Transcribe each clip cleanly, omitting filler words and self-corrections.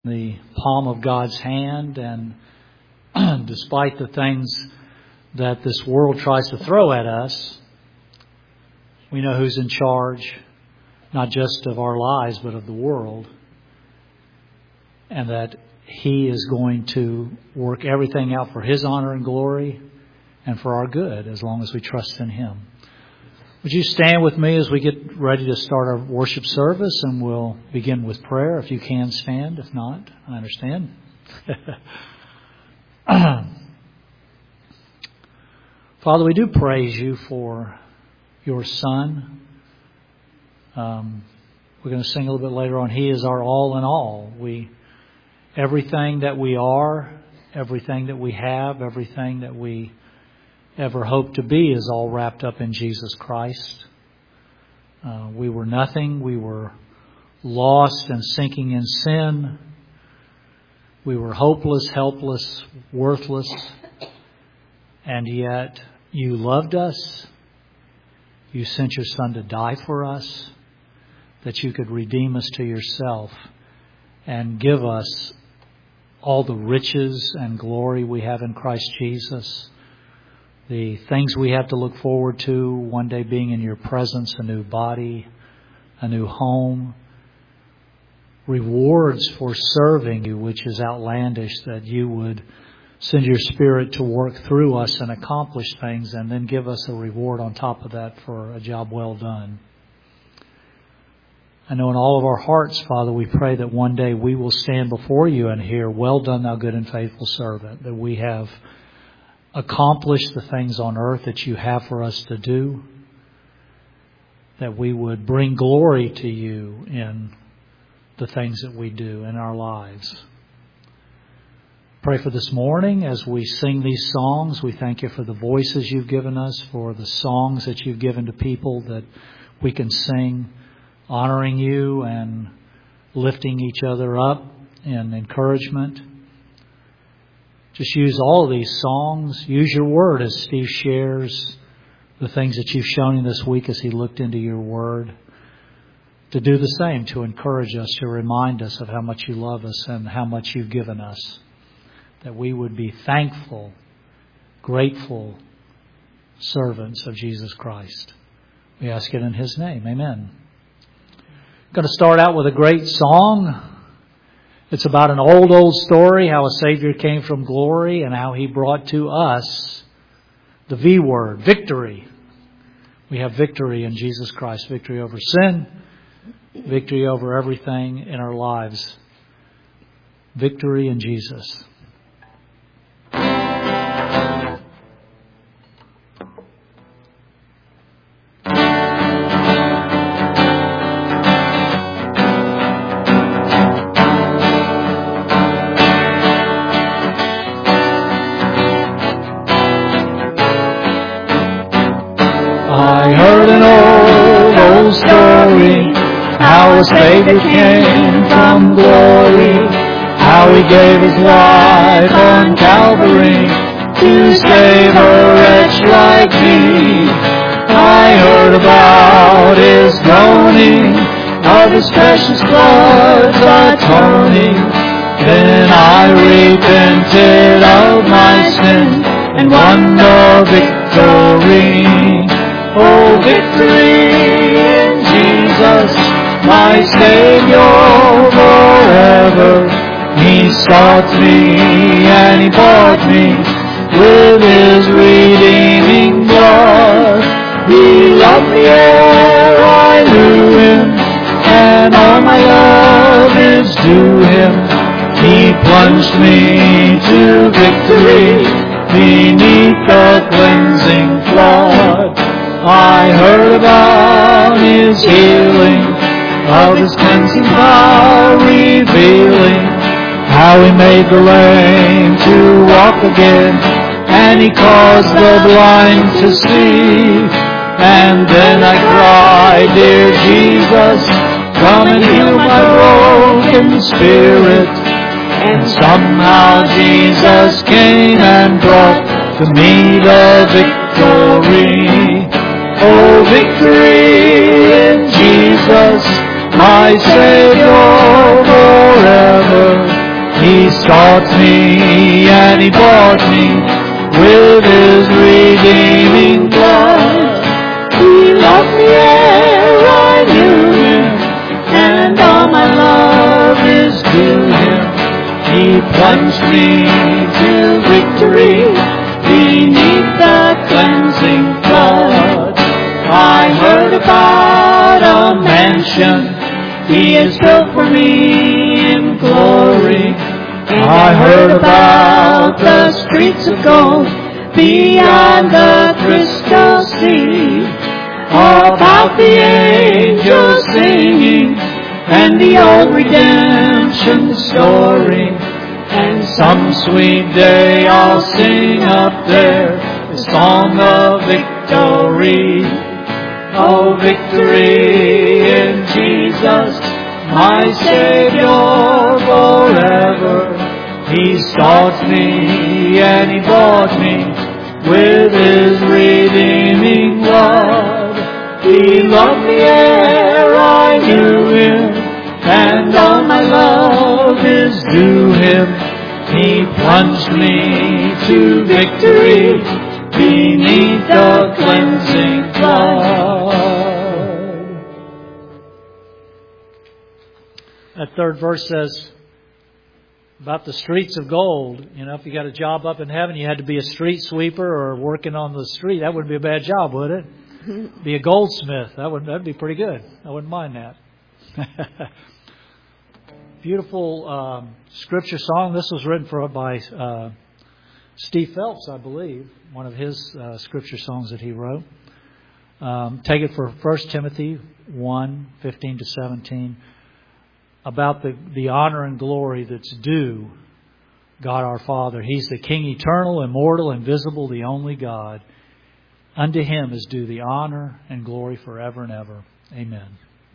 the palm of God's hand, and despite the things that this world tries to throw at us, we know who's in charge, not just of our lives, but of the world, and that He is going to work everything out for His honor and glory and for our good, as long as we trust in Him. Would you stand with me as we get ready to start our worship service, and we'll begin with prayer. If you can stand, if not, I understand. Father, we do praise You for Your Son. We're going to sing a little bit later on. He is our all in all. Everything that we are, everything that we have, everything that we ever hope to be is all wrapped up in Jesus Christ. We were nothing. We were lost and sinking in sin. We were hopeless, helpless, worthless. And yet You loved us. You sent Your Son to die for us, that You could redeem us to Yourself and give us all the riches and glory we have in Christ Jesus. The things we have to look forward to, one day being in Your presence, a new body, a new home, rewards for serving You, which is outlandish, that You would send Your Spirit to work through us and accomplish things, and then give us a reward on top of that for a job well done. I know in all of our hearts, Father, we pray that one day we will stand before You and hear, "Well done, thou good and faithful servant," that we have accomplished the things on earth that You have for us to do, that we would bring glory to You in the things that we do in our lives. Pray for this morning as we sing these songs. We thank You for the voices You've given us, for the songs that You've given to people that we can sing, honoring You and lifting each other up in encouragement. Just use all of these songs. Use Your Word as Steve shares the things that You've shown him this week as he looked into Your Word, to do the same, to encourage us, to remind us of how much You love us and how much You've given us, that we would be thankful, grateful servants of Jesus Christ. We ask it in His name. Amen. I'm going to start out with a great song. It's about an old story, how a Savior came from glory and how He brought to us the V word, victory. We have victory in Jesus Christ. Victory over sin. Victory over everything in our lives. Victory in Jesus. How a Savior came from glory, how He gave His life on Calvary to save a wretch like me. I heard about His groaning, of His precious blood's atoning. Then I repented of my sin and won the victory. Oh, victory in Jesus, my Savior forever. He sought me and He bought me with His redeeming blood. He loved me ere I knew Him, and all my love is due Him. He plunged me to victory beneath the cleansing flood. I heard about His healing, of His cleansing power revealing, how He made the lame to walk again, and He caused the blind to see. And then I cried, "Dear Jesus, come and heal my broken spirit." And somehow Jesus came and brought to me the victory. Oh, victory in Jesus, my Savior forever. sought me and He bought me with His redeeming blood. He loved me ere I knew Him, and all my love is due Him. He plunged me to victory beneath the cleansing flood. I heard about a mansion He has built for me in glory. I heard about the streets of gold beyond the crystal sea, about the angels singing and the old redemption story. And some sweet day I'll sing up there the song of victory. Oh, victory in Jesus, my Savior forever. He sought me and He bought me with His redeeming blood. He loved me ere I knew Him, and all my love is due Him. He plunged me to victory beneath the cleansing flood. That third verse says about the streets of gold. You know, if you got a job up in heaven, you had to be a street sweeper or working on the street. That wouldn't be a bad job, would it? Be a goldsmith. That'd be pretty good. I wouldn't mind that. Beautiful scripture song. This was written by Steve Phelps, I believe, one of his scripture songs that he wrote. Take it for 1 Timothy 1:15-17, about the honor and glory that's due God our Father. He's the King eternal, immortal, invisible, the only God. Unto Him is due the honor and glory forever and ever. Amen.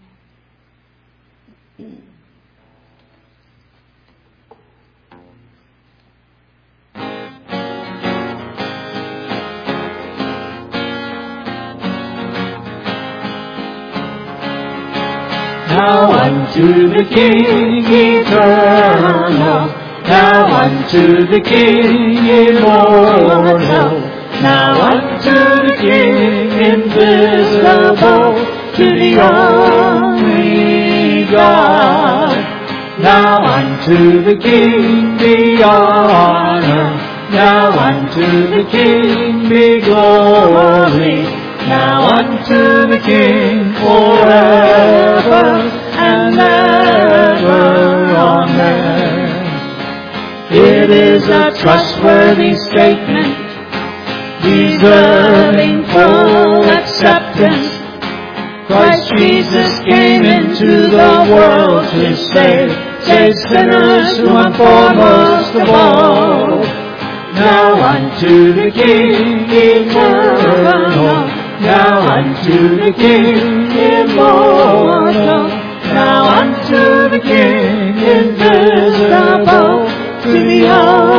Now unto the King eternal, now unto the King immortal, now unto the King invisible, to the only God. Now unto the King be honor, now unto the King be glory, now unto the King forever and ever. Amen. It is a trustworthy statement, deserving full acceptance. Christ Jesus came into the world to save sinners, who are foremost of all. Now unto the King eternal, now unto the King immortal, now unto the King invisible, to the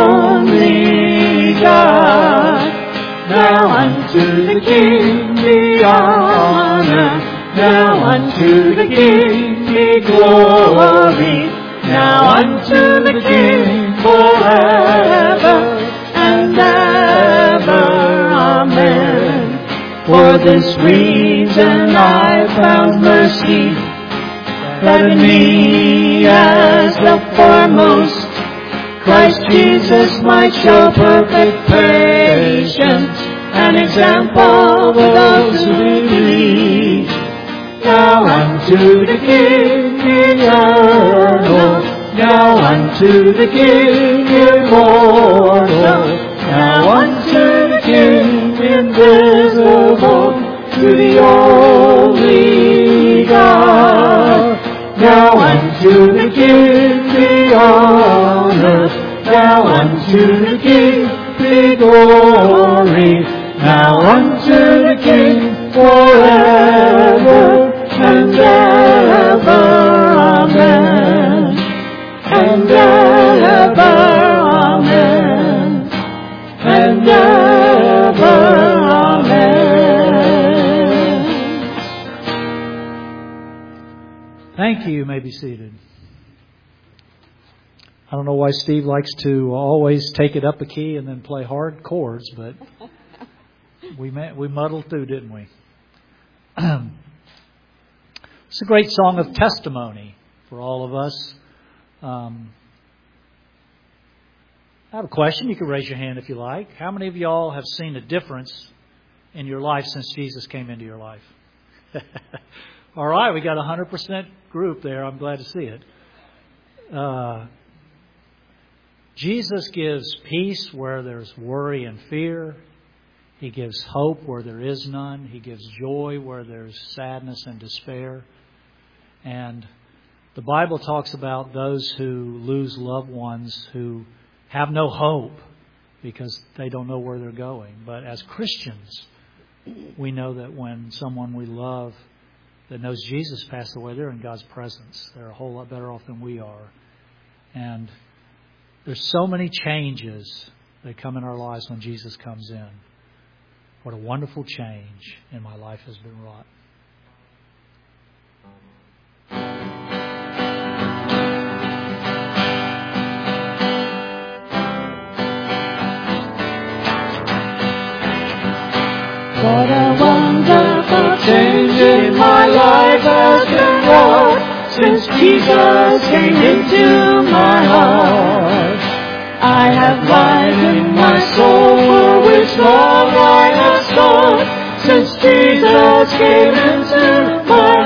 only God. Now unto the King be honor, now unto the King be glory, now unto the King forever and ever. Amen. For this reason I found mercy, that in me as the foremost Christ Jesus might show perfect patience, an example for those who believe. Now unto the King eternal, now unto the King immortal, now unto the King invisible, to the only God. Now unto the King be honor, now unto the King be glory, now unto the King forever and ever. Amen. And ever. Amen. And ever. Amen. Thank you. You may be seated. I don't know why Steve likes to always take it up a key and then play hard chords, but we muddled through, didn't we? It's a great song of testimony for all of us. I have a question. You can raise your hand if you like. How many of y'all have seen a difference in your life since Jesus came into your life? All right, we got a 100% group there. I'm glad to see it. Jesus gives peace where there's worry and fear. He gives hope where there is none. He gives joy where there's sadness and despair. And the Bible talks about those who lose loved ones who have no hope because they don't know where they're going. But as Christians, we know that when someone we love that knows Jesus passed away, they're in God's presence. They're a whole lot better off than we are. And there's so many changes that come in our lives when Jesus comes in. What a wonderful change in my life has been wrought. What a wonderful change in my life has been wrought since Jesus came into my heart. I have life in my soul for which long I have sought since Jesus came into my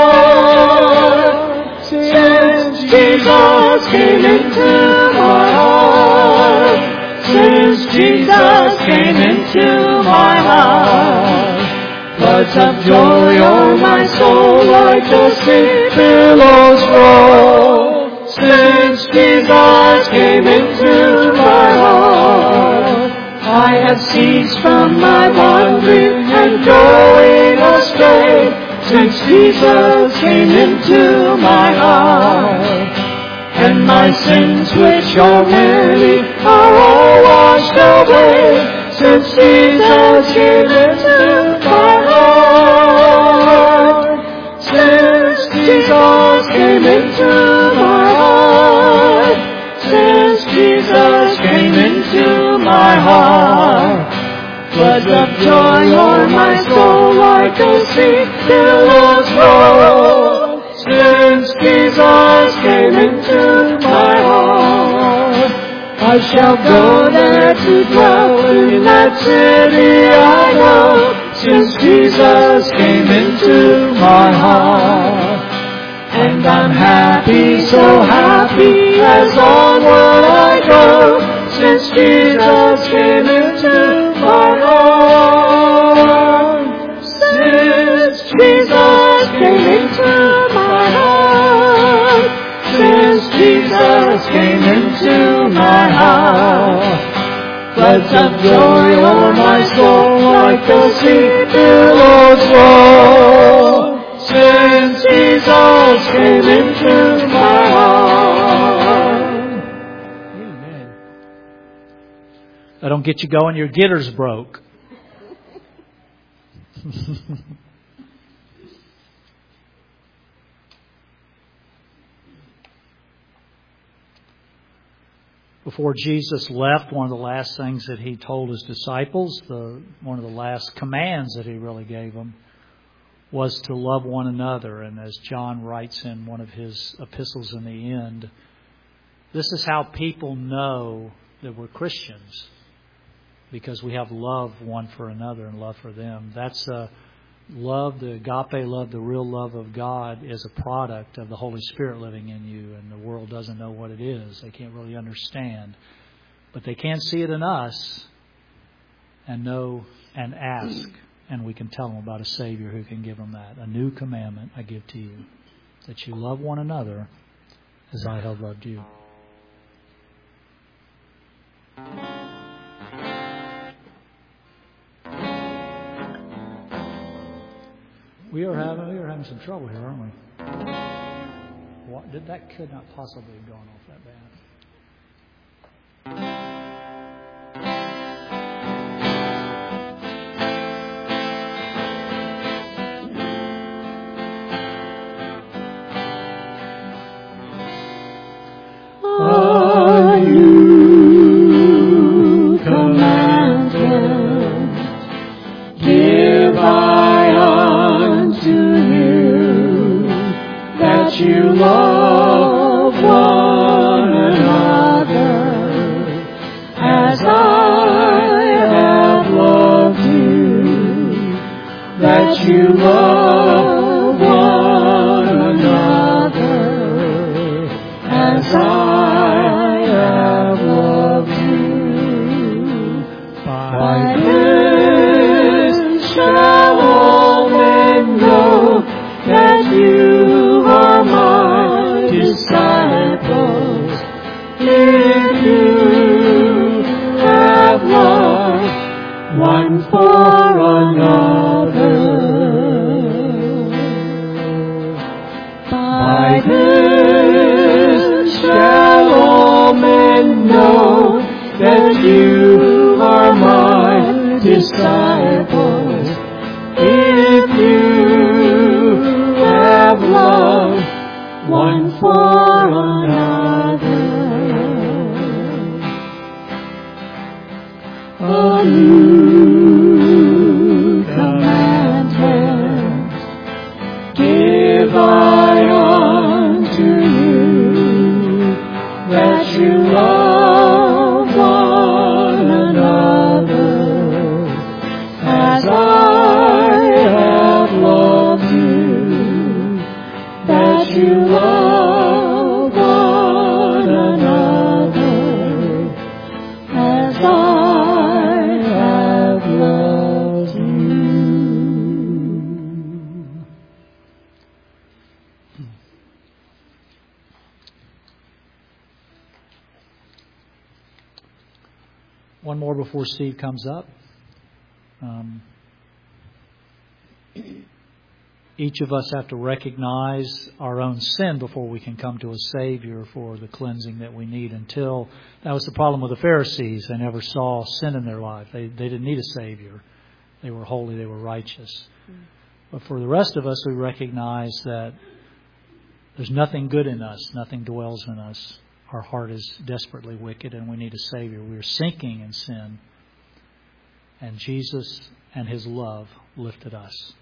heart. Since Jesus came into my heart. Since Jesus came into my heart. Floods of joy o'er my soul like the sea billows roll. Since Jesus came into my heart, I have ceased from my wandering and going astray. Since Jesus came into my heart, and my sins which are many are all washed away. Since Jesus came into my heart, since Jesus came into my heart, since Jesus came into my heart, floods of joy o'er my soul like a sea billows roll. Since Jesus came into my heart, I shall go there to dwell in that city I know. Since Jesus came into my heart, and I'm happy, so happy as onward I go. Since Jesus came into my heart, since Jesus came into my heart, since Jesus came into my heart, floods of joy o'er my soul like the sea billows roll. Since Jesus came into my heart. Amen. I don't get you going, your gitter's broke. Before Jesus left, one of the last things that he told his disciples, one of the last commands that he really gave them, was to love one another. And as John writes in one of his epistles in the end, this is how people know that we're Christians, because we have love one for another and love for them. That's love, the agape love, the real love of God is a product of the Holy Spirit living in you, and the world doesn't know what it is. They can't really understand. But they can see it in us and know and ask, and we can tell them about a Savior who can give them that. A new commandment I give to you, that you love one another as I have loved you. We are having some trouble here, aren't we? That could not possibly have gone off that bad. Oh. If you have loved one for another, by this shall all men know that you are my disciples. If you have loved one for another. A new commandment give I unto you, that you love one another as I have loved you, that you love one another as I have loved you. One more before Steve comes up. Each of us have to recognize our own sin before we can come to a Savior for the cleansing that we need. Until that was the problem with the Pharisees. They never saw sin in their life. They didn't need a Savior. They were holy. They were righteous. But for the rest of us, we recognize that there's nothing good in us. Nothing dwells in us. Our heart is desperately wicked and we need a Savior. We are sinking in sin. And Jesus and His love lifted us.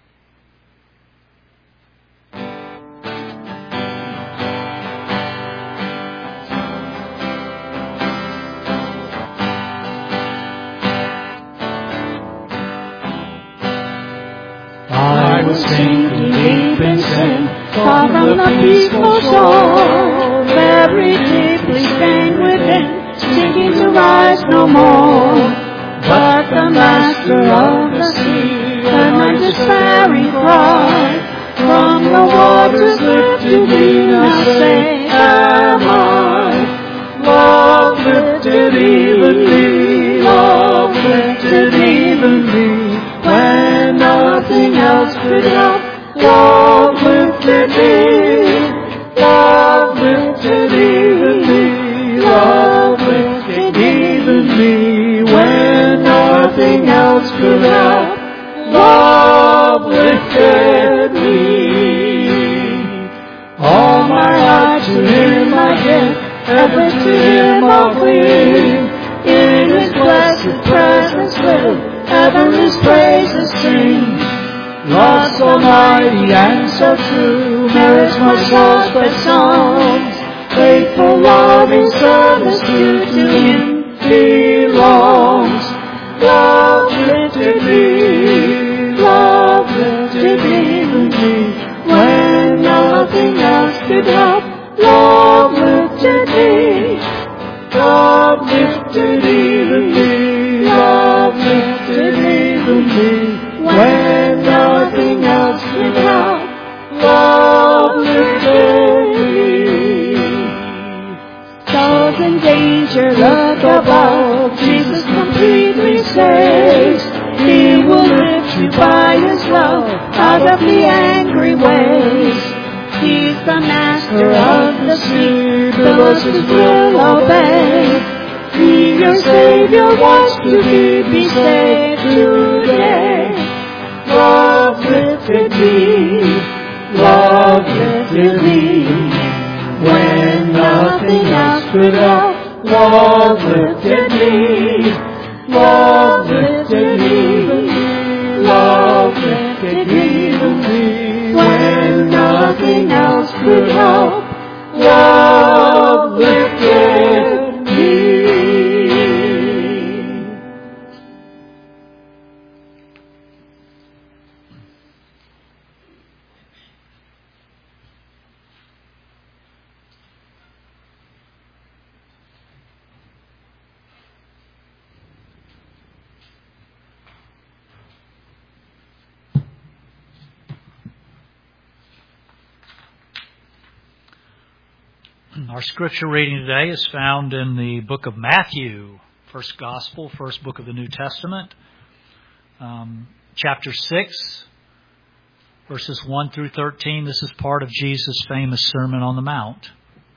I was sinking deep in sin, far from the peaceful shore, very deeply stained within, sinking to rise no more. But the Master of the sea heard my despairing cry, from the waters lifted me, now say am I. Love lifted even me, love lifted even me, when nothing else could help. Love lifted me, love lifted even me, love lifted even me, when nothing else could help. Love lifted me. All my heart to Him I give, ever to Him I'll cling. In His blessed presence live, ever His praises sing. Love so mighty and so true merits my soul's best songs. Faithful, loving service due to Him belongs. Love lifted me, love lifted even me, when nothing else could help. Love lifted me, love lifted even me, love lifted even me, when nothing else could help. Love lifted me. Sorrows and danger look above, Jesus completely saves. He will lift you by His love out of the angry waves. He's the Master of the sea, the Lord will obey. He, your Savior, wants to be saved today. Love lifted me, love lifted me, when nothing else could help. Love lifted me, love lifted even me, love lifted even me, when nothing else could help. Love lifted me. Our scripture reading today is found in the book of Matthew, first gospel, first book of the New Testament, chapter 6, verses 1 through 13. This is part of Jesus' famous Sermon on the Mount.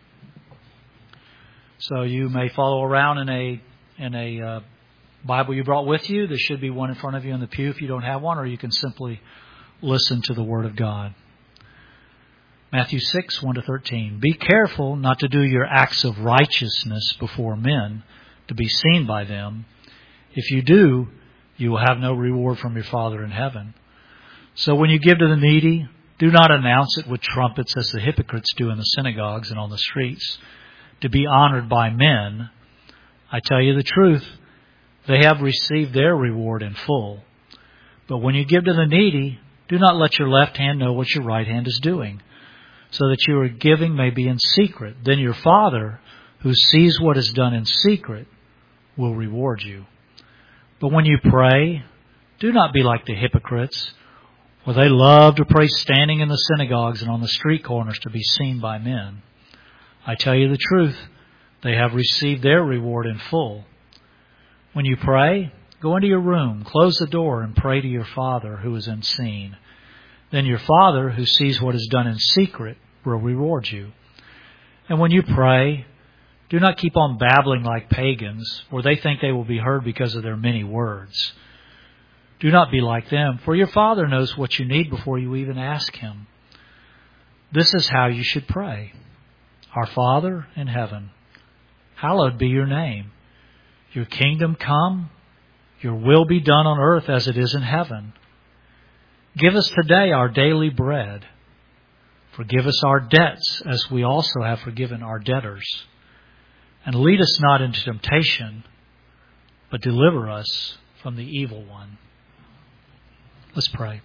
So you may follow around in a Bible you brought with you. There should be one in front of you in the pew if you don't have one, or you can simply listen to the Word of God. Matthew 6, 1 to 13. Be careful not to do your acts of righteousness before men, to be seen by them. If you do, you will have no reward from your Father in heaven. So when you give to the needy, do not announce it with trumpets as the hypocrites do in the synagogues and on the streets, to be honored by men. I tell you the truth, they have received their reward in full. But when you give to the needy, do not let your left hand know what your right hand is doing, so that your giving may be in secret. Then your Father, who sees what is done in secret, will reward you. But when you pray, do not be like the hypocrites, for they love to pray standing in the synagogues and on the street corners to be seen by men. I tell you the truth, they have received their reward in full. When you pray, go into your room, close the door, and pray to your Father who is unseen. Then your Father, who sees what is done in secret, will reward you. And when you pray, do not keep on babbling like pagans, for they think they will be heard because of their many words. Do not be like them, for your Father knows what you need before you even ask Him. This is how you should pray. Our Father in heaven, hallowed be your name. Your kingdom come, your will be done on earth as it is in heaven. Give us today our daily bread. Forgive us our debts as we also have forgiven our debtors. And lead us not into temptation, but deliver us from the evil one. Let's pray.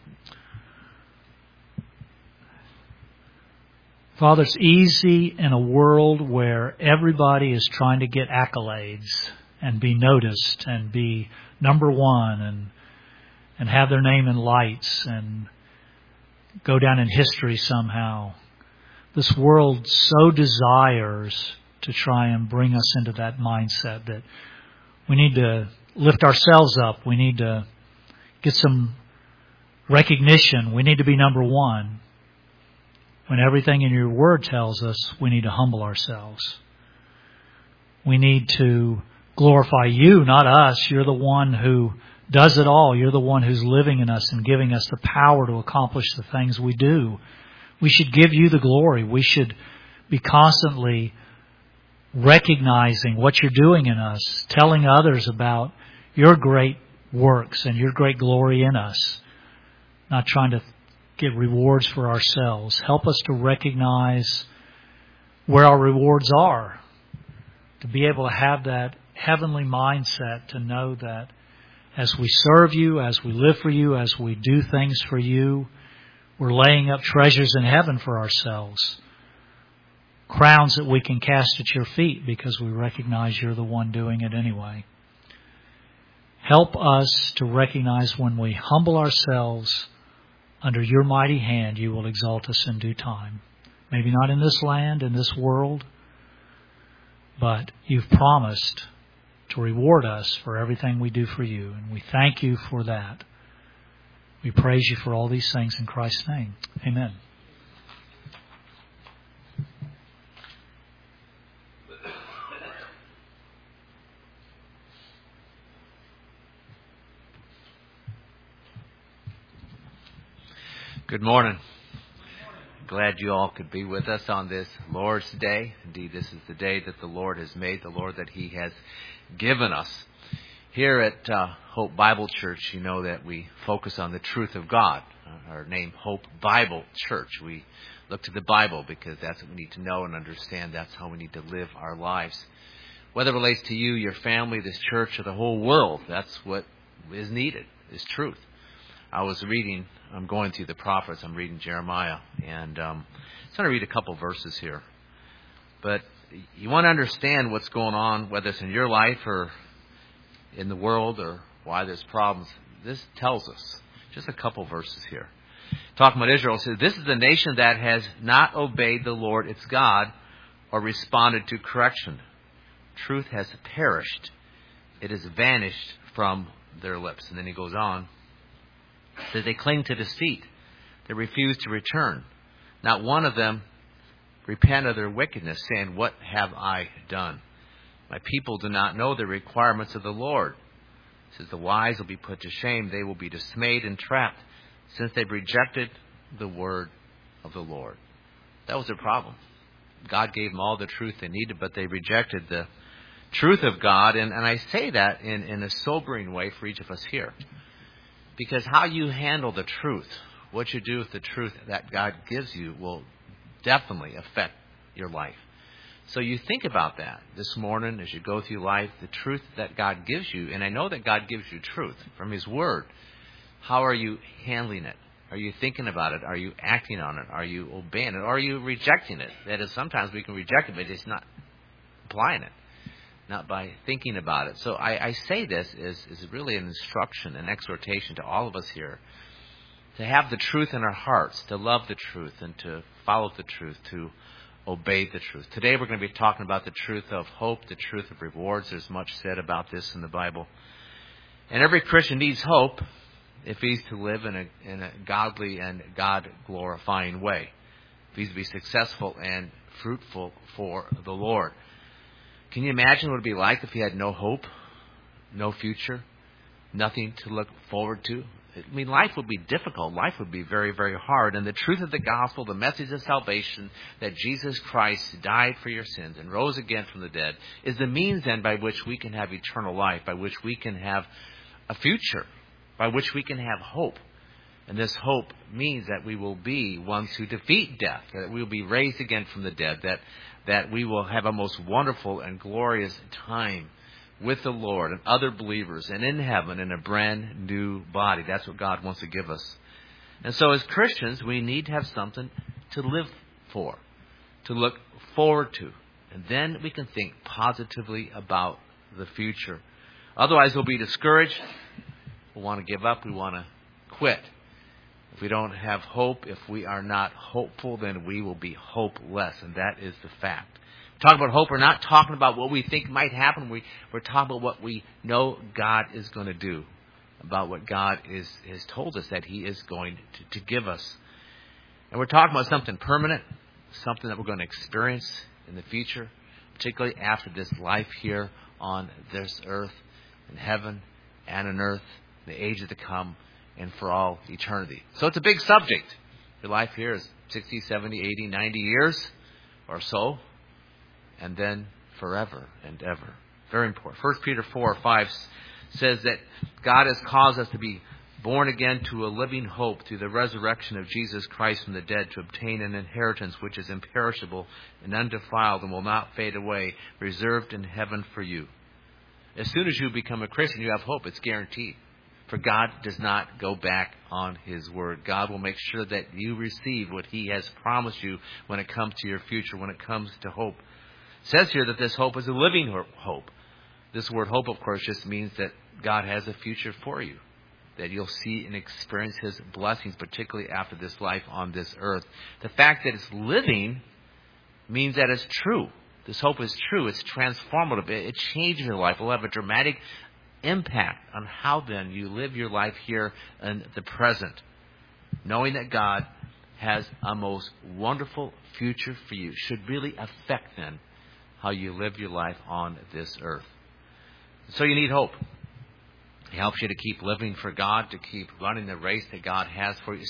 Father, it's easy in a world where everybody is trying to get accolades and be noticed and be number one and have their name in lights and go down in history somehow. This world so desires to try and bring us into that mindset that we need to lift ourselves up. We need to get some recognition. We need to be number one. When everything in your word tells us we need to humble ourselves. We need to glorify you, not us. You're the one who does it all. You're the one who's living in us and giving us the power to accomplish the things we do. We should give you the glory. We should be constantly recognizing what you're doing in us, telling others about your great works and your great glory in us, not trying to get rewards for ourselves. Help us to recognize where our rewards are, to be able to have that heavenly mindset, to know that as we serve you, as we live for you, as we do things for you, we're laying up treasures in heaven for ourselves. Crowns that we can cast at your feet because we recognize you're the one doing it anyway. Help us to recognize when we humble ourselves under your mighty hand, you will exalt us in due time. Maybe not in this land, in this world, but you've promised to reward us for everything we do for you. And we thank you for that. We praise you for all these things in Christ's name. Amen. Good morning. Glad you all could be with us on this Lord's Day. Indeed, this is the day that the Lord has made, the Lord that He has given us. Here at Hope Bible Church, you know that we focus on the truth of God. Our name, Hope Bible Church. We look to the Bible because that's what we need to know and understand. That's how we need to live our lives. Whether it relates to you, your family, this church, or the whole world, that's what is needed, is truth. I'm going through the prophets. I'm reading Jeremiah, and I'm just going to read a couple verses here. But you want to understand what's going on, whether it's in your life or in the world or why there's problems. This tells us. Just a couple verses here. Talking about Israel, it says, "This is the nation that has not obeyed the Lord its God, or responded to correction. Truth has perished. It has vanished from their lips. And then he goes on, that they cling to deceit. They refuse to return. Not one of them repent of their wickedness, saying, what have I done? My people do not know the requirements of the Lord. It says, the wise will be put to shame. They will be dismayed and trapped, since they've rejected the word of the Lord. That was their problem. God gave them all the truth they needed, but they rejected the truth of God. And I say that in a sobering way for each of us here. Because how you handle the truth, what you do with the truth that God gives you, will definitely affect your life. So you think about that this morning as you go through life, the truth that God gives you. And I know that God gives you truth from His Word. How are you handling it? Are you thinking about it? Are you acting on it? Are you obeying it? Or are you rejecting it? That is, sometimes we can reject it, but it's not applying it. Not by thinking about it. So I say this is really an instruction, an exhortation to all of us here. To have the truth in our hearts, to love the truth, and to follow the truth, to obey the truth. Today we're going to be talking about the truth of hope, the truth of rewards. There's much said about this in the Bible. And every Christian needs hope if he's to live in a godly and God-glorifying way. If he's to be successful and fruitful for the Lord. Can you imagine what it would be like if he had no hope, no future, nothing to look forward to? I mean, life would be difficult. Life would be very, very hard. And the truth of the gospel, the message of salvation, that Jesus Christ died for your sins and rose again from the dead, is the means then by which we can have eternal life, by which we can have a future, by which we can have hope. And this hope means that we will be ones who defeat death, that we will be raised again from the dead, that we will have a most wonderful and glorious time with the Lord and other believers and in heaven in a brand new body. That's what God wants to give us. And so as Christians, we need to have something to live for, to look forward to. And then we can think positively about the future. Otherwise, we'll be discouraged. We'll want to give up. We want to quit. If we don't have hope, if we are not hopeful, then we will be hopeless. And that is the fact. Talking about hope, we're not talking about what we think might happen. We're talking about what we know God is going to do, about what God has told us that He is going to give us. And we're talking about something permanent, something that we're going to experience in the future, particularly after this life here on this earth, in heaven and on earth, the ages to come, and for all eternity. So it's a big subject. Your life here is 60, 70, 80, 90 years or so. And then forever and ever. Very important. 1 Peter 4:5 says that God has caused us to be born again to a living hope through the resurrection of Jesus Christ from the dead, to obtain an inheritance which is imperishable and undefiled and will not fade away, reserved in heaven for you. As soon as you become a Christian, you have hope. It's guaranteed. For God does not go back on His word. God will make sure that you receive what He has promised you when it comes to your future, when it comes to hope. It says here that this hope is a living hope. This word hope, of course, just means that God has a future for you, that you'll see and experience His blessings, particularly after this life on this earth. The fact that it's living means that it's true. This hope is true. It's transformative. It changes your life. It will have a dramatic impact on how then you live your life here in the present, knowing that God has a most wonderful future for you should really affect then how you live your life on this earth. So you need hope. It helps you to keep living for God, to keep running the race that God has for you,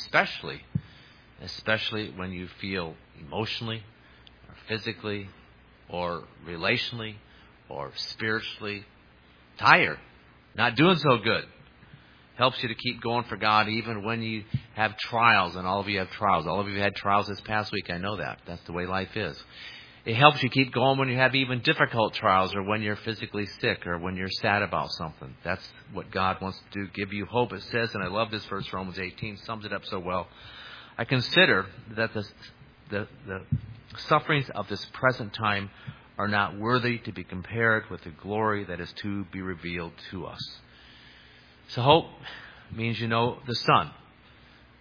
especially when you feel emotionally or physically or relationally or spiritually tired, not doing so good. Helps you to keep going for God even when you have trials, and all of you have trials. All of you had trials this past week. I know that. That's the way life is. It helps you keep going when you have even difficult trials, or when you're physically sick, or when you're sad about something. That's what God wants to do, give you hope. It says, and I love this verse, Romans 18, sums it up so well. I consider that the sufferings of this present time are not worthy to be compared with the glory that is to be revealed to us. So hope means you know the sun.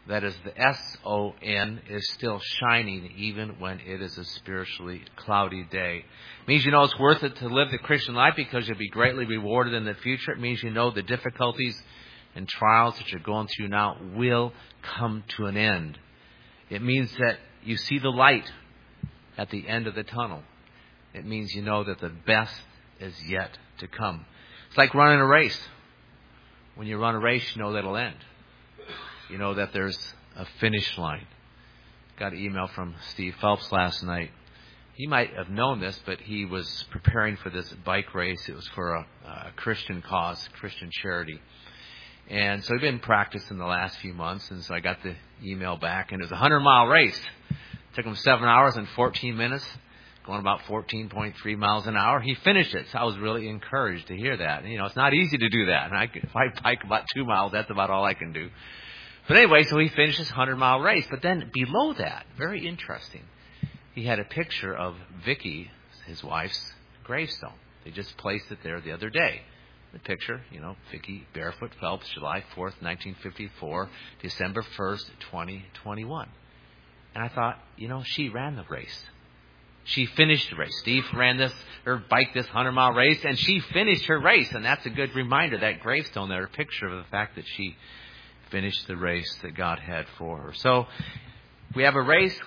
That is, the S-O-N is still shining even when it is a spiritually cloudy day. It means you know it's worth it to live the Christian life because you'll be greatly rewarded in the future. It means you know the difficulties and trials that you're going through now will come to an end. It means that you see the light at the end of the tunnel. It means you know that the best is yet to come. It's like running a race. When you run a race, you know that it'll end. You know that there's a finish line. Got an email from Steve Phelps last night. He might have known this, but he was preparing for this bike race. It was for a Christian cause, Christian charity. And so he'd been practicing the last few months, and so I got the email back, and it was a 100-mile race. It took him 7 hours and 14 minutes, going about 14.3 miles an hour. He finished it, so I was really encouraged to hear that. And, you know, it's not easy to do that. And if I bike about 2 miles, that's about all I can do. But anyway, so he finished his 100-mile race. But then below that, very interesting, he had a picture of Vicky, his wife's gravestone. They just placed it there the other day. The picture, you know, Vicky Barefoot Phelps, July 4th, 1954, December 1st, 2021. And I thought, you know, she ran the race. She finished the race. Steve ran this 100-mile race, and she finished her race. And that's a good reminder, that gravestone there, a picture of the fact that she finished the race that God had for her. So we have a race.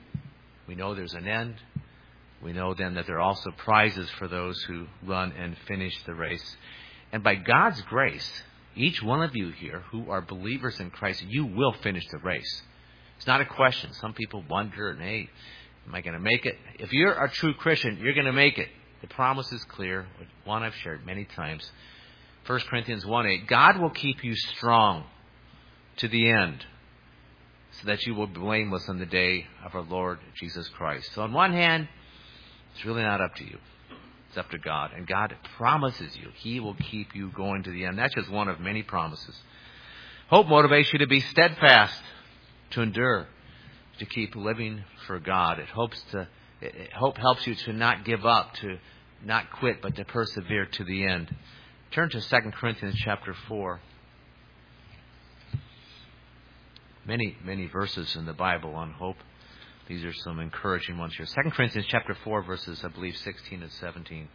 We know there's an end. We know then that there are also prizes for those who run and finish the race. And by God's grace, each one of you here who are believers in Christ, you will finish the race. It's not a question. Some people wonder, hey, am I going to make it? If you're a true Christian, you're going to make it. The promise is clear, one I've shared many times. 1 Corinthians 1:8, God will keep you strong to the end, so that you will be blameless on the day of our Lord Jesus Christ. So on one hand, it's really not up to you. It's up to God. And God promises you He will keep you going to the end. That's just one of many promises. Hope motivates you to be steadfast, to endure, to keep living for God. Hope helps you to not give up, to not quit, but to persevere to the end. Turn to 2 Corinthians chapter 4. Many verses in the Bible on hope. These are some encouraging ones here. 2 Corinthians chapter 4, verses, I believe, 16 and 17.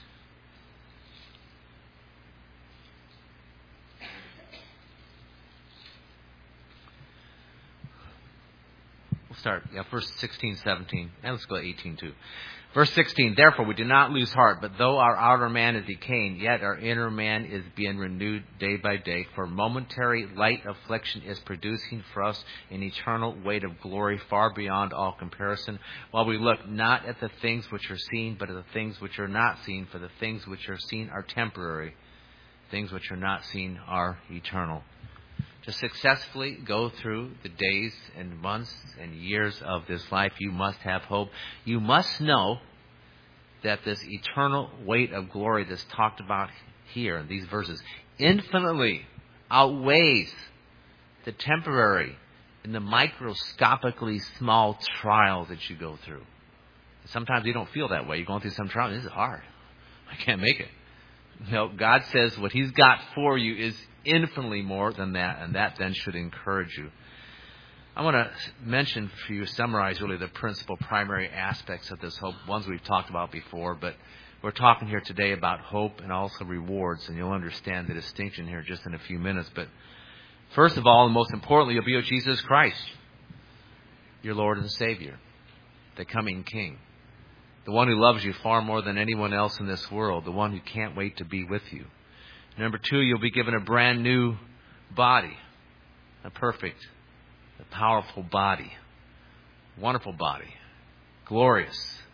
We'll start, verse 16, 17. And let's go to 18 too. Verse 16, therefore we do not lose heart, but though our outer man is decaying, yet our inner man is being renewed day by day. For momentary light affliction is producing for us an eternal weight of glory far beyond all comparison, while we look not at the things which are seen, but at the things which are not seen. For the things which are seen are temporary. Things which are not seen are eternal. To successfully go through the days and months and years of this life, you must have hope. You must know that this eternal weight of glory that's talked about here in these verses infinitely outweighs the temporary and the microscopically small trials that you go through. Sometimes you don't feel that way. You're going through some trial. This is hard. I can't make it. No, God says what He's got for you is infinitely more than that, and that then should encourage you. I want to mention for you, summarize really the principal primary aspects of this hope, ones we've talked about before, but we're talking here today about hope and also rewards, and you'll understand the distinction here just in a few minutes. But first of all, and most importantly, you'll be with Jesus Christ, your Lord and Savior, the coming King. The one who loves you far more than anyone else in this world. The one who can't wait to be with you. Number two, you'll be given a brand new body. A perfect, a powerful body. Wonderful body. Glorious.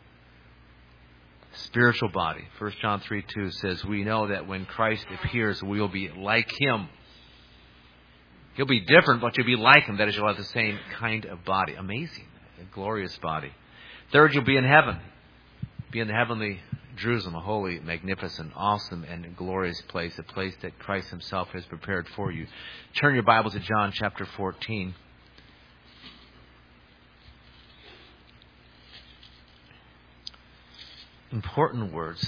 Spiritual body. 1 John 3:2 says, we know that when Christ appears, we will be like Him. He'll be different, but you'll be like Him. That is, you'll have the same kind of body. Amazing. A glorious body. Third, you'll be in heaven. Be in the heavenly Jerusalem, a holy, magnificent, awesome, and glorious place, a place that Christ Himself has prepared for you. Turn your Bibles to John chapter 14. Important words.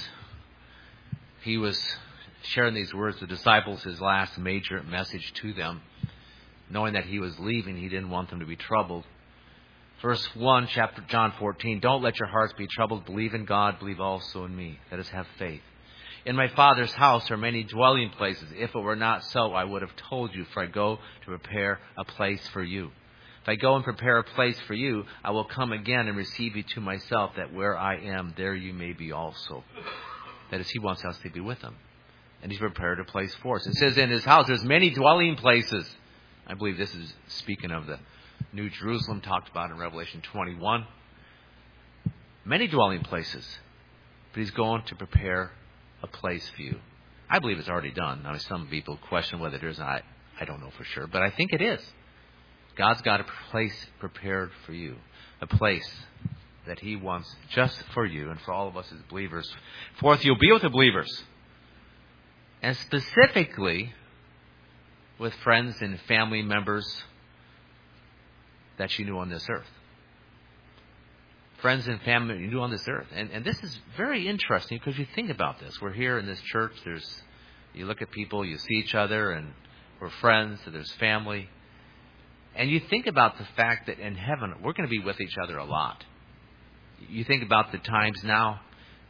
He was sharing these words with the disciples, His last major message to them. knowing that he was leaving, he didn't want them to be troubled. Verse 1, chapter John 14, don't let your hearts be troubled. Believe in God, believe also in me. That is, have faith. In my Father's house are many dwelling places. If it were not so, I would have told you, for I go to prepare a place for you. If I go and prepare a place for you, I will come again and receive you to myself, that where I am, there you may be also. That is, he wants us to be with him. And he's prepared a place for us. It says in his house, there's many dwelling places. I believe this is speaking of the New Jerusalem talked about in Revelation 21. Many dwelling places. But he's going to prepare a place for you. I believe it's already done. Now, some people question whether it is. I don't know for sure. But I think it is. God's got a place prepared for you. A place that he wants just for you and for all of us as believers. Fourth, you'll be with the believers. And specifically with friends and family members that you knew on this earth. Friends and family you knew on this earth. And this is very interesting because you think about this. We're here in this church. You look at people, you see each other, and we're friends, so there's family. And you think about the fact that in heaven, we're going to be with each other a lot. You think about the times now.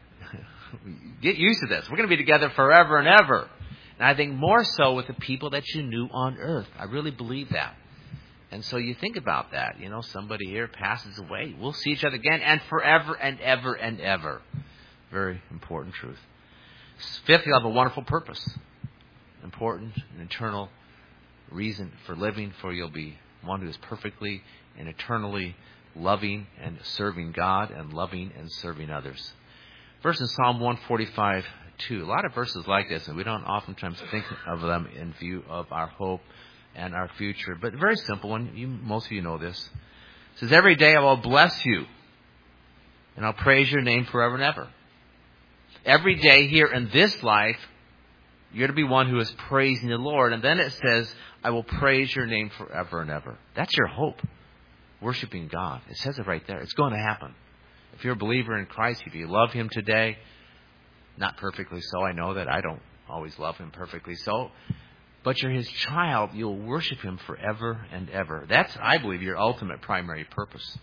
Get used to this. We're going to be together forever and ever. And I think more so with the people that you knew on earth. I really believe that. And so you think about that. Somebody here passes away. We'll see each other again and forever and ever and ever. Very important truth. Fifth, you'll have a wonderful purpose. Important and eternal reason for living, for you'll be one who is perfectly and eternally loving and serving God and loving and serving others. Verse in Psalm 145:2. A lot of verses like this, and we don't oftentimes think of them in view of our hope and our future. But a very simple one. Most of you know this. It says, every day I will bless you, and I'll praise your name forever and ever. Every day here in this life, you're to be one who is praising the Lord. And then it says, I will praise your name forever and ever. That's your hope. Worshiping God. It says it right there. It's going to happen. If you're a believer in Christ, if you love him today, not perfectly so. I know that I don't always love him perfectly so. But you're his child. You'll worship him forever and ever. That's, I believe, your ultimate primary purpose.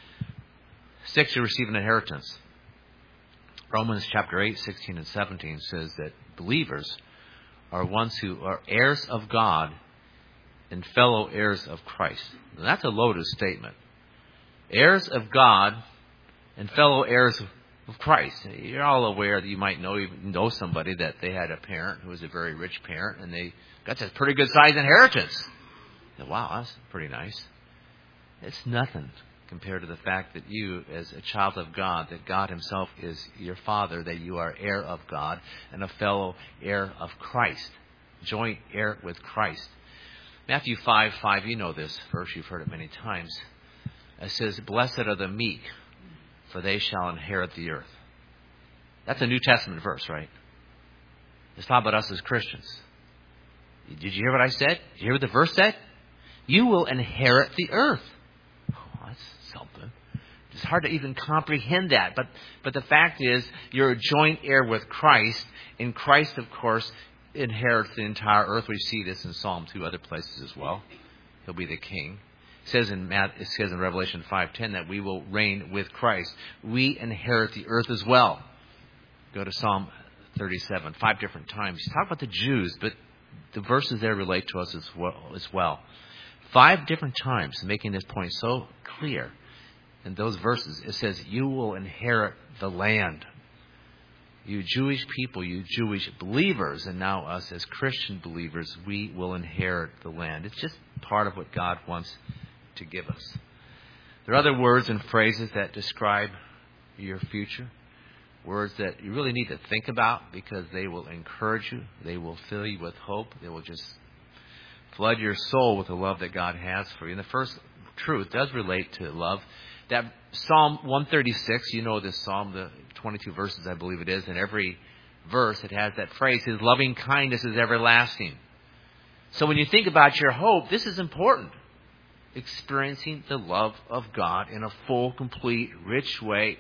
6, you receive an inheritance. Romans chapter 8, 16 and 17 says that believers are ones who are heirs of God and fellow heirs of Christ. And that's a loaded statement. Heirs of God and fellow heirs of Christ. You're all aware that you might know somebody that they had a parent who was a very rich parent, and they got this pretty good sized inheritance. Wow, that's pretty nice. It's nothing compared to the fact that you, as a child of God, that God himself is your Father, that you are heir of God and a fellow heir of Christ. Joint heir with Christ. Matthew 5:5, you know this verse, you've heard it many times. It says, blessed are the meek, for they shall inherit the earth. That's a New Testament verse, right? It's not about us as Christians. Did you hear what I said? Did you hear what the verse said? You will inherit the earth. Oh, that's something. It's hard to even comprehend that. But the fact is, you're a joint heir with Christ. And Christ, of course, inherits the entire earth. We see this in Psalm 2, other places as well. He'll be the king. It says in Revelation 5:10 that we will reign with Christ. We inherit the earth as well. Go to Psalm 37, 5 different times. You talk about the Jews, but the verses there relate to us as well. 5 different times, making this point so clear. In those verses, it says, you will inherit the land. You Jewish people, you Jewish believers, and now us as Christian believers, we will inherit the land. It's just part of what God wants to give us. There are other words and phrases that describe your future. Words that you really need to think about because they will encourage you. They will fill you with hope. They will just flood your soul with the love that God has for you. And the first truth does relate to love. That Psalm 136, you know this psalm, the 22 verses I believe it is. In every verse it has that phrase, his loving kindness is everlasting. So when you think about your hope, this is important. Experiencing the love of God in a full, complete, rich way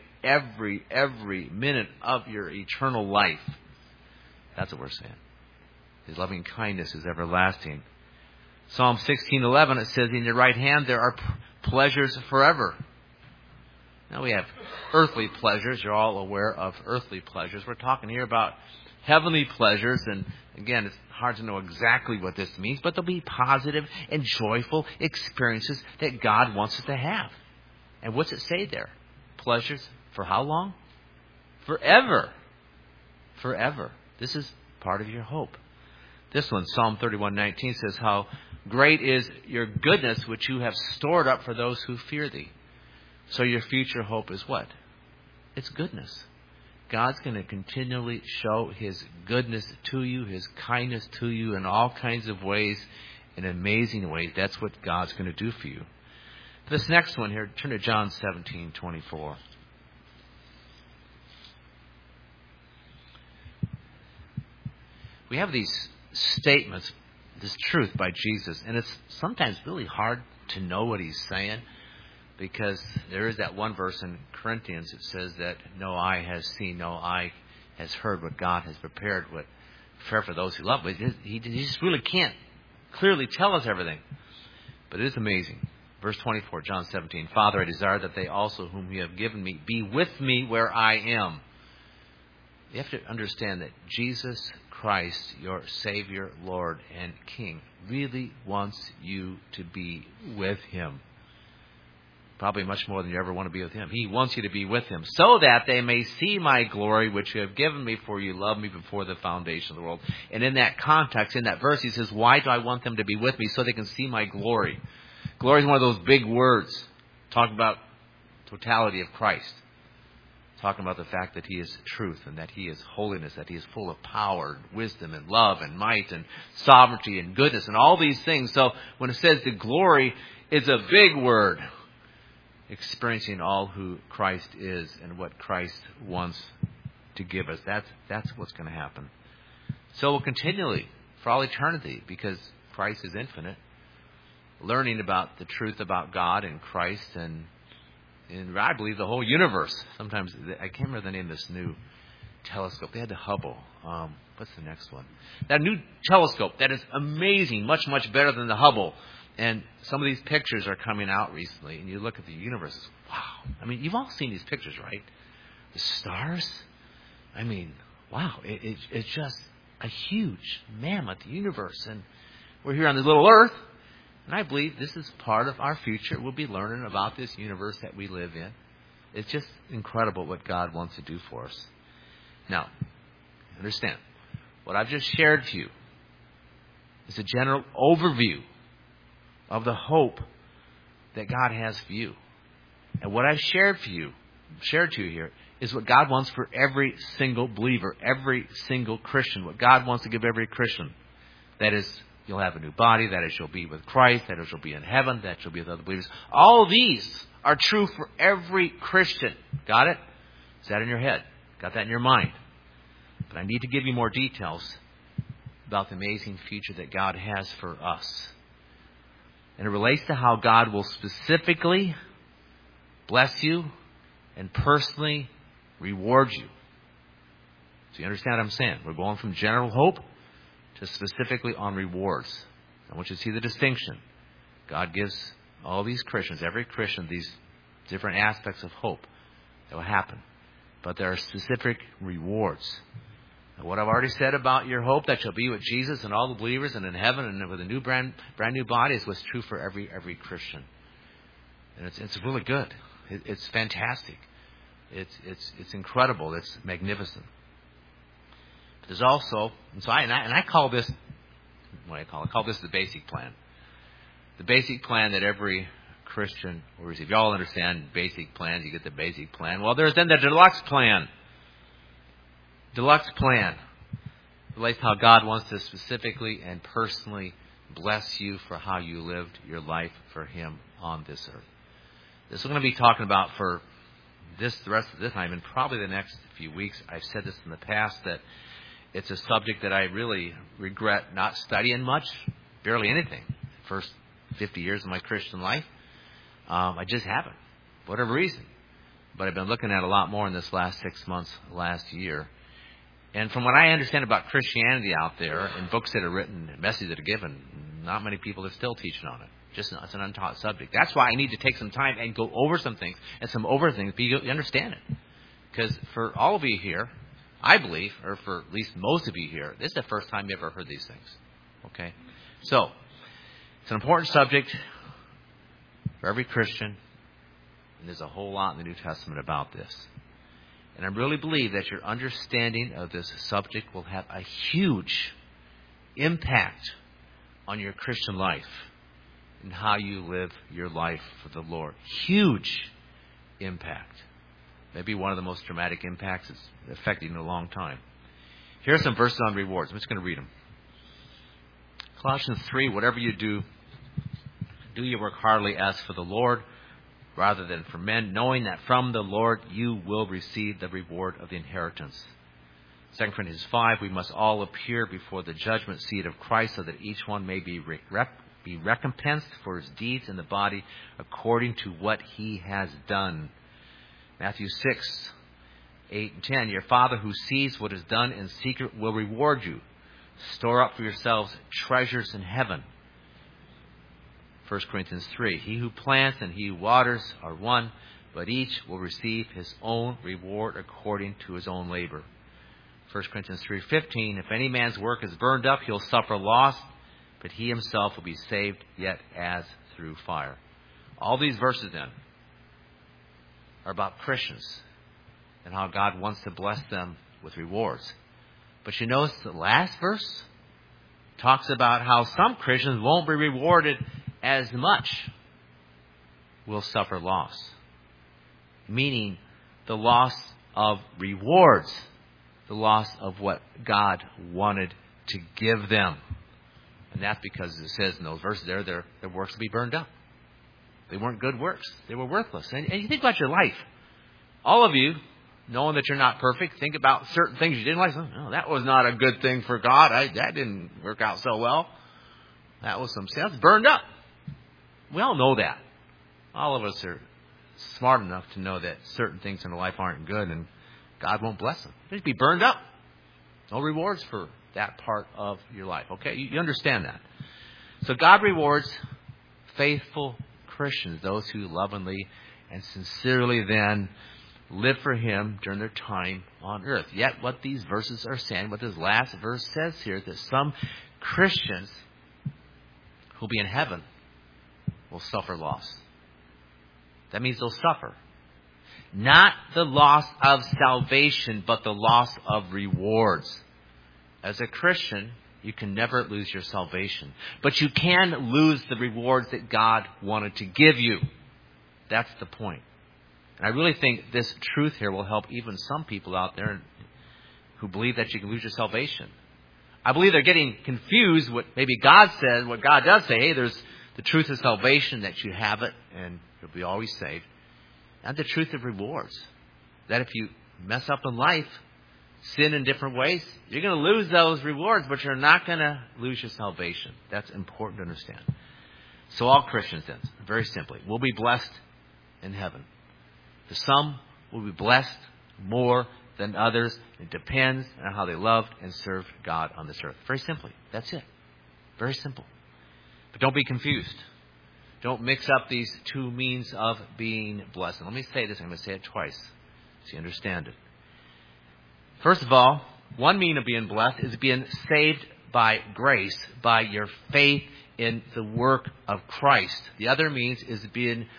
every minute of your eternal life. That's what we're saying. His loving kindness is everlasting. Psalm 16:11, it says, in your right hand there are pleasures forever. Now we have earthly pleasures. You're all aware of earthly pleasures. We're talking here about heavenly pleasures. And again, it's hard to know exactly what this means, but there'll be positive and joyful experiences that God wants us to have. And what's it say there? Pleasures for how long? Forever. Forever. This is part of your hope. This one, Psalm 31:19, says, how great is your goodness which you have stored up for those who fear thee. So your future hope is what? It's goodness. God's going to continually show His goodness to you, His kindness to you in all kinds of ways, in amazing ways. That's what God's going to do for you. This next one here, turn to John 17:24. We have these statements, this truth by Jesus, and it's sometimes really hard to know what He's saying, because there is that one verse in Corinthians that says that no eye has seen, no eye has heard what God has prepared for those who love. But He just really can't clearly tell us everything. But it is amazing. Verse 24, John 17. Father, I desire that they also whom you have given me be with me where I am. You have to understand that Jesus Christ, your Savior, Lord, and King, really wants you to be with Him. Probably much more than you ever want to be with Him. He wants you to be with Him so that they may see my glory, which you have given me, for you loved me before the foundation of the world. And in that context, in that verse, He says, why do I want them to be with me? So they can see my glory. Glory is one of those big words. Talking about totality of Christ. Talking about the fact that He is truth and that He is holiness, that He is full of power, wisdom, and love, and might, and sovereignty, and goodness, and all these things. So when it says the glory, it's a big word. Experiencing all who Christ is and what Christ wants to give us. That's what's going to happen. So we'll continually, for all eternity, because Christ is infinite, learning about the truth about God and Christ and I believe the whole universe. Sometimes, I can't remember the name of this new telescope. They had the Hubble. What's the next one? That new telescope that is amazing, much, much better than the Hubble. And some of these pictures are coming out recently, and you look at the universe, wow. I mean, you've all seen these pictures, right? The stars. I mean, wow. It's just a huge mammoth universe. And we're here on this little earth, and I believe this is part of our future. We'll be learning about this universe that we live in. It's just incredible what God wants to do for us. Now, understand, what I've just shared to you is a general overview of the hope that God has for you. And what I've shared to you here, is what God wants for every single believer, every single Christian. What God wants to give every Christian. That is, you'll have a new body. That is, you'll be with Christ. That is, you'll be in heaven. That you'll be with other believers. All of these are true for every Christian. Got it? Is that in your head? Got that in your mind? But I need to give you more details about the amazing future that God has for us. And it relates to how God will specifically bless you and personally reward you. So you understand what I'm saying? We're going from general hope to specifically on rewards. I want you to see the distinction. God gives all these Christians, every Christian, these different aspects of hope that will happen. But there are specific rewards. What I've already said about your hope that you'll be with Jesus and all the believers and in heaven and with a new brand new body is what's true for every Christian. And it's really good. It's fantastic. It's incredible. It's magnificent. But there's also, I call this, what do I call it? I call this the basic plan. The basic plan that every Christian will receive. You all understand basic plans. You get the basic plan. Well, there's then the deluxe plan. Deluxe plan relates to how God wants to specifically and personally bless you for how you lived your life for Him on this earth. This we're going to be talking about for the rest of this time and probably the next few weeks. I've said this in the past that it's a subject that I really regret not studying much, barely anything. First 50 years of my Christian life, I just haven't, for whatever reason. But I've been looking at a lot more in this last 6 months, last year. And from what I understand about Christianity out there, and books that are written, messages that are given, Not many people are still teaching on it. It's an untaught subject. That's why I need to take some time and go over some things and some over things, but you understand it. Because for all of you here, I believe, or for at least most of you here, this is the first time you ever heard these things. Okay? So, it's an important subject for every Christian, and there's a whole lot in the New Testament about this. And I really believe that your understanding of this subject will have a huge impact on your Christian life and how you live your life for the Lord. Huge impact. Maybe one of the most dramatic impacts it's affecting in a long time. Here are some verses on rewards. I'm just going to read them. Colossians 3, whatever you do your work heartily as for the Lord rather than for men, knowing that from the Lord you will receive the reward of the inheritance. 2 Corinthians 5, we must all appear before the judgment seat of Christ so that each one may be recompensed for his deeds in the body according to what he has done. Matthew 6, 8 and 10, your Father who sees what is done in secret will reward you. Store up for yourselves treasures in heaven. 1 Corinthians 3, he who plants and he who waters are one, but each will receive his own reward according to his own labor. 1 Corinthians 3:15, if any man's work is burned up, he'll suffer loss, but he himself will be saved, yet as through fire. All these verses then are about Christians and how God wants to bless them with rewards. But you notice the last verse talks about how some Christians won't be rewarded as much, will suffer loss. Meaning the loss of rewards. The loss of what God wanted to give them. And that's because it says in those verses there, their works will be burned up. They weren't good works. They were worthless. And you think about your life. All of you, knowing that you're not perfect, think about certain things you didn't like. Oh, that was not a good thing for God. That didn't work out so well. That was some sin. That's burned up. We all know that. All of us are smart enough to know that certain things in our life aren't good and God won't bless them. They'd be burned up. No rewards for that part of your life. Okay? You understand that. So God rewards faithful Christians, those who lovingly and sincerely then live for Him during their time on earth. Yet what these verses are saying, what this last verse says here, is that some Christians who'll be in heaven will suffer loss. That means they'll suffer. Not the loss of salvation, but the loss of rewards. As a Christian, you can never lose your salvation. But you can lose the rewards that God wanted to give you. That's the point. And I really think this truth here will help even some people out there who believe that you can lose your salvation. I believe they're getting confused what maybe God says, what God does say. Hey, there's the truth of salvation, that you have it and you'll be always saved. And the truth of rewards. That if you mess up in life, sin in different ways, you're going to lose those rewards, but you're not going to lose your salvation. That's important to understand. So all Christians then, very simply, will be blessed in heaven. The some will be blessed more than others. It depends on how they loved and served God on this earth. Very simply. That's it. Very simple. But don't be confused. Don't mix up these two means of being blessed. And let me say this. I'm going to say it twice so you understand it. First of all, one mean of being blessed is being saved by grace, by your faith in the work of Christ. The other means is being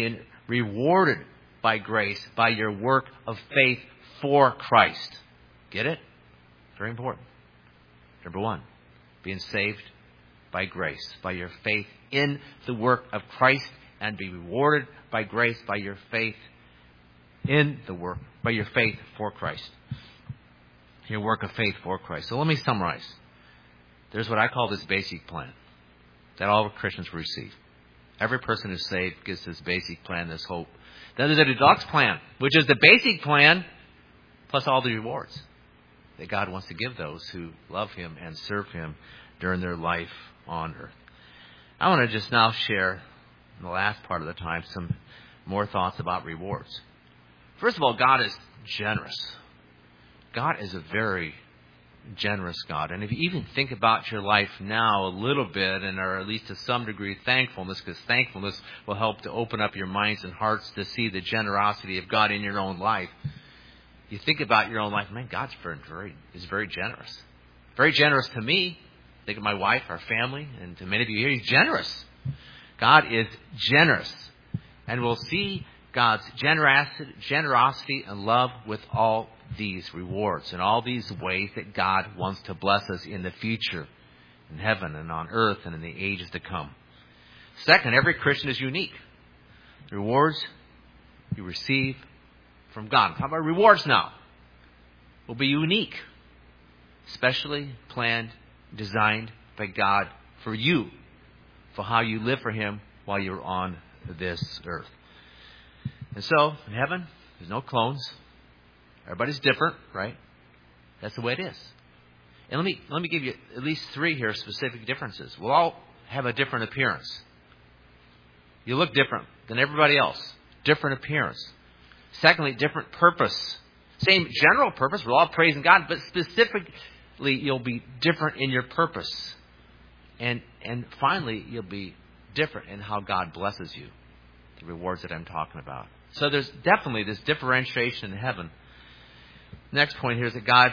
rewarded by grace, by your work of faith for Christ. Get it? Very important. Number one, being saved by grace, by your faith in the work of Christ, and be rewarded by grace by your faith in the work, by your faith for Christ. Your work of faith for Christ. So let me summarize. There's what I call this basic plan that all Christians receive. Every person who's saved gets this basic plan, this hope. Then there's a deluxe plan, which is the basic plan plus all the rewards that God wants to give those who love Him and serve Him during their life on earth. I want to just now share, in the last part of the time, some more thoughts about rewards. First of all, God is generous. God is a very generous God. And if you even think about your life now a little bit, and or at least to some degree thankfulness, because thankfulness will help to open up your minds and hearts to see the generosity of God in your own life. You think about your own life, man, God's is very generous. Very generous to me. Think of my wife, our family, and to many of you here, He's generous. God is generous. And we'll see God's generosity and love with all these rewards and all these ways that God wants to bless us in the future, in heaven and on earth and in the ages to come. Second, every Christian is unique. The rewards you receive from God. How about rewards now? Will be unique, specially planned, designed by God for you, for how you live for Him while you're on this earth. And so, in heaven, there's no clones. Everybody's different, right? That's the way it is. And let me give you at least 3 here specific differences. We'll all have a different appearance. You look different than everybody else. Different appearance. Secondly, different purpose. Same general purpose. We're all praising God, but specifically you'll be different in your purpose. And finally, you'll be different in how God blesses you. The rewards that I'm talking about. So there's definitely this differentiation in heaven. Next point here is that God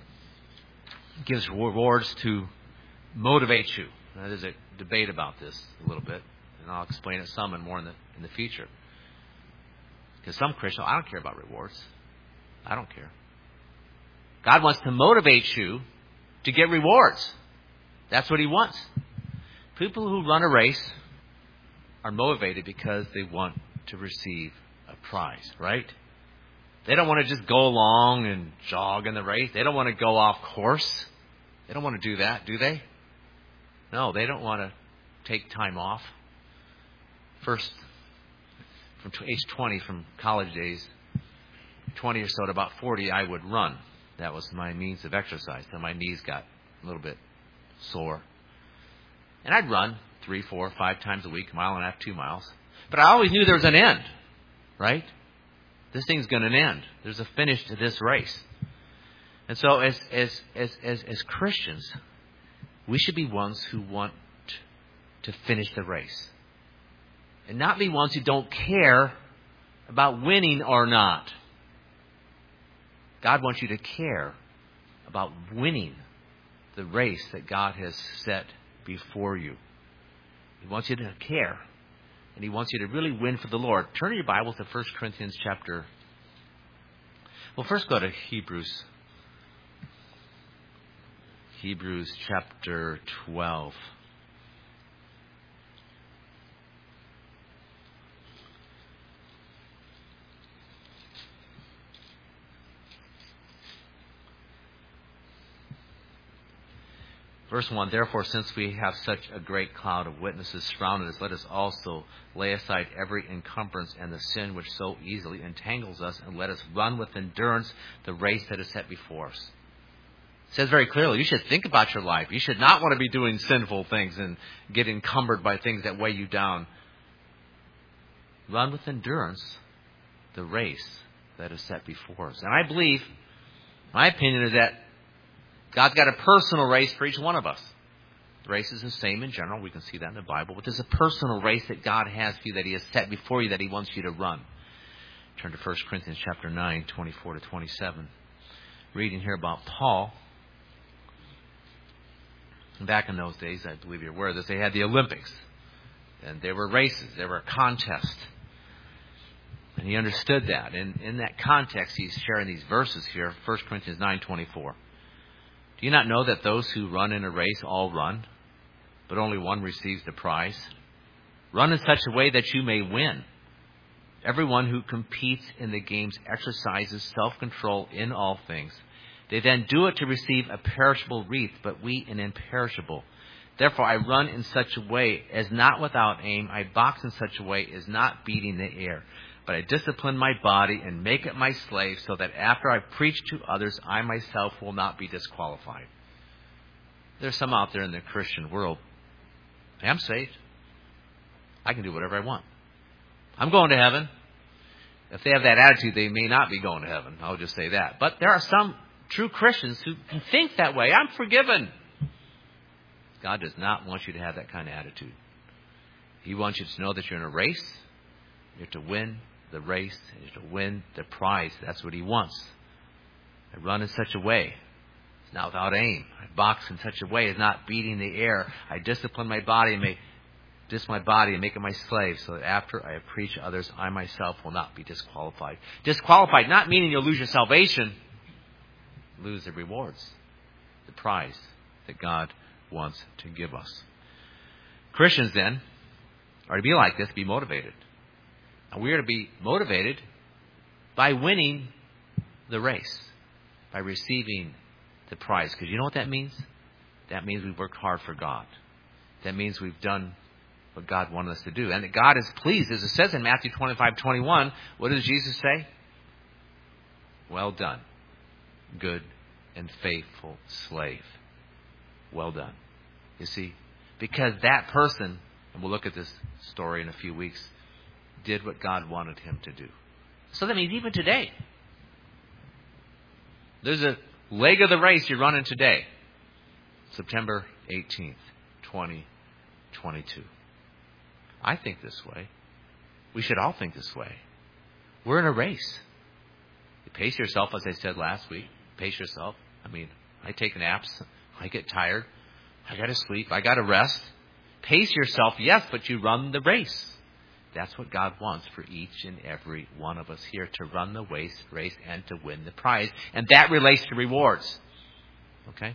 gives rewards to motivate you. Now, there's a debate about this a little bit, and I'll explain it some and more in the future. Because some Christians, I don't care about rewards. I don't care. God wants to motivate you to get rewards. That's what He wants. People who run a race are motivated because they want to receive a prize, right? They don't want to just go along and jog in the race. They don't want to go off course. They don't want to do that, do they? No, they don't want to take time off. First, from age 20, from college days, 20 or so to about 40, I would run. That was my means of exercise. And my knees got a little bit sore. And I'd run 3, 4, 5 times a week, 1.5 miles, 2 miles. But I always knew there was an end, right? This thing's going to end. There's a finish to this race. And so as Christians, we should be ones who want to finish the race. And not be ones who don't care about winning or not. God wants you to care about winning the race that God has set before you. He wants you to care. And He wants you to really win for the Lord. Turn your Bibles to 1 Corinthians chapter. Well, first go to Hebrews. Hebrews chapter 12. Verse 1, therefore, since we have such a great cloud of witnesses surrounding us, let us also lay aside every encumbrance and the sin which so easily entangles us, and let us run with endurance the race that is set before us. It says very clearly, you should think about your life. You should not want to be doing sinful things and get encumbered by things that weigh you down. Run with endurance the race that is set before us. And I believe, my opinion is that God's got a personal race for each one of us. The race is the same in general. We can see that in the Bible. But there's a personal race that God has for you, that He has set before you, that He wants you to run. Turn to 1 Corinthians chapter 9, 24 to 27. Reading here about Paul. Back in those days, I believe you're aware of this, they had the Olympics. And there were races. There were contests. And he understood that. And in that context, he's sharing these verses here, 1 Corinthians 9, 24. Do you not know that those who run in a race all run, but only one receives the prize? Run in such a way that you may win. Everyone who competes in the games exercises self-control in all things. They then do it to receive a perishable wreath, but we an imperishable. Therefore I run in such a way as not without aim. I box in such a way as not beating the air. But I discipline my body and make it my slave, so that after I preach to others, I myself will not be disqualified. There's some out there in the Christian world. I'm saved. I can do whatever I want. I'm going to heaven. If they have that attitude, they may not be going to heaven. I'll just say that. But there are some true Christians who can think that way. I'm forgiven. God does not want you to have that kind of attitude. He wants you to know that you're in a race. You're to win the race. You're to win the prize. That's what He wants. I run in such a way. It's not without aim. I box in such a way as not beating the air. I discipline my body and make it my slave, so that after I have preached to others, I myself will not be disqualified. Disqualified, not meaning you'll lose your salvation. Lose the rewards, the prize that God wants to give us. Christians, then, are to be like this, be motivated. And we are to be motivated by winning the race, by receiving the prize. Because you know what that means? That means we've worked hard for God. That means we've done what God wanted us to do. And that God is pleased. As it says in Matthew 25:21, what does Jesus say? Well done, good and faithful slave. Well done. You see, because that person, and we'll look at this story in a few weeks, did what God wanted him to do. So that means even today, there's a leg of the race you're running today. September 18th, 2022. I think this way. We should all think this way. We're in a race. You pace yourself, as I said last week. Pace yourself. I mean, I take naps. I get tired. I got to sleep. I got to rest. Pace yourself, yes, but you run the race. That's what God wants for each and every one of us here, to run the race and to win the prize. And that relates to rewards. Okay?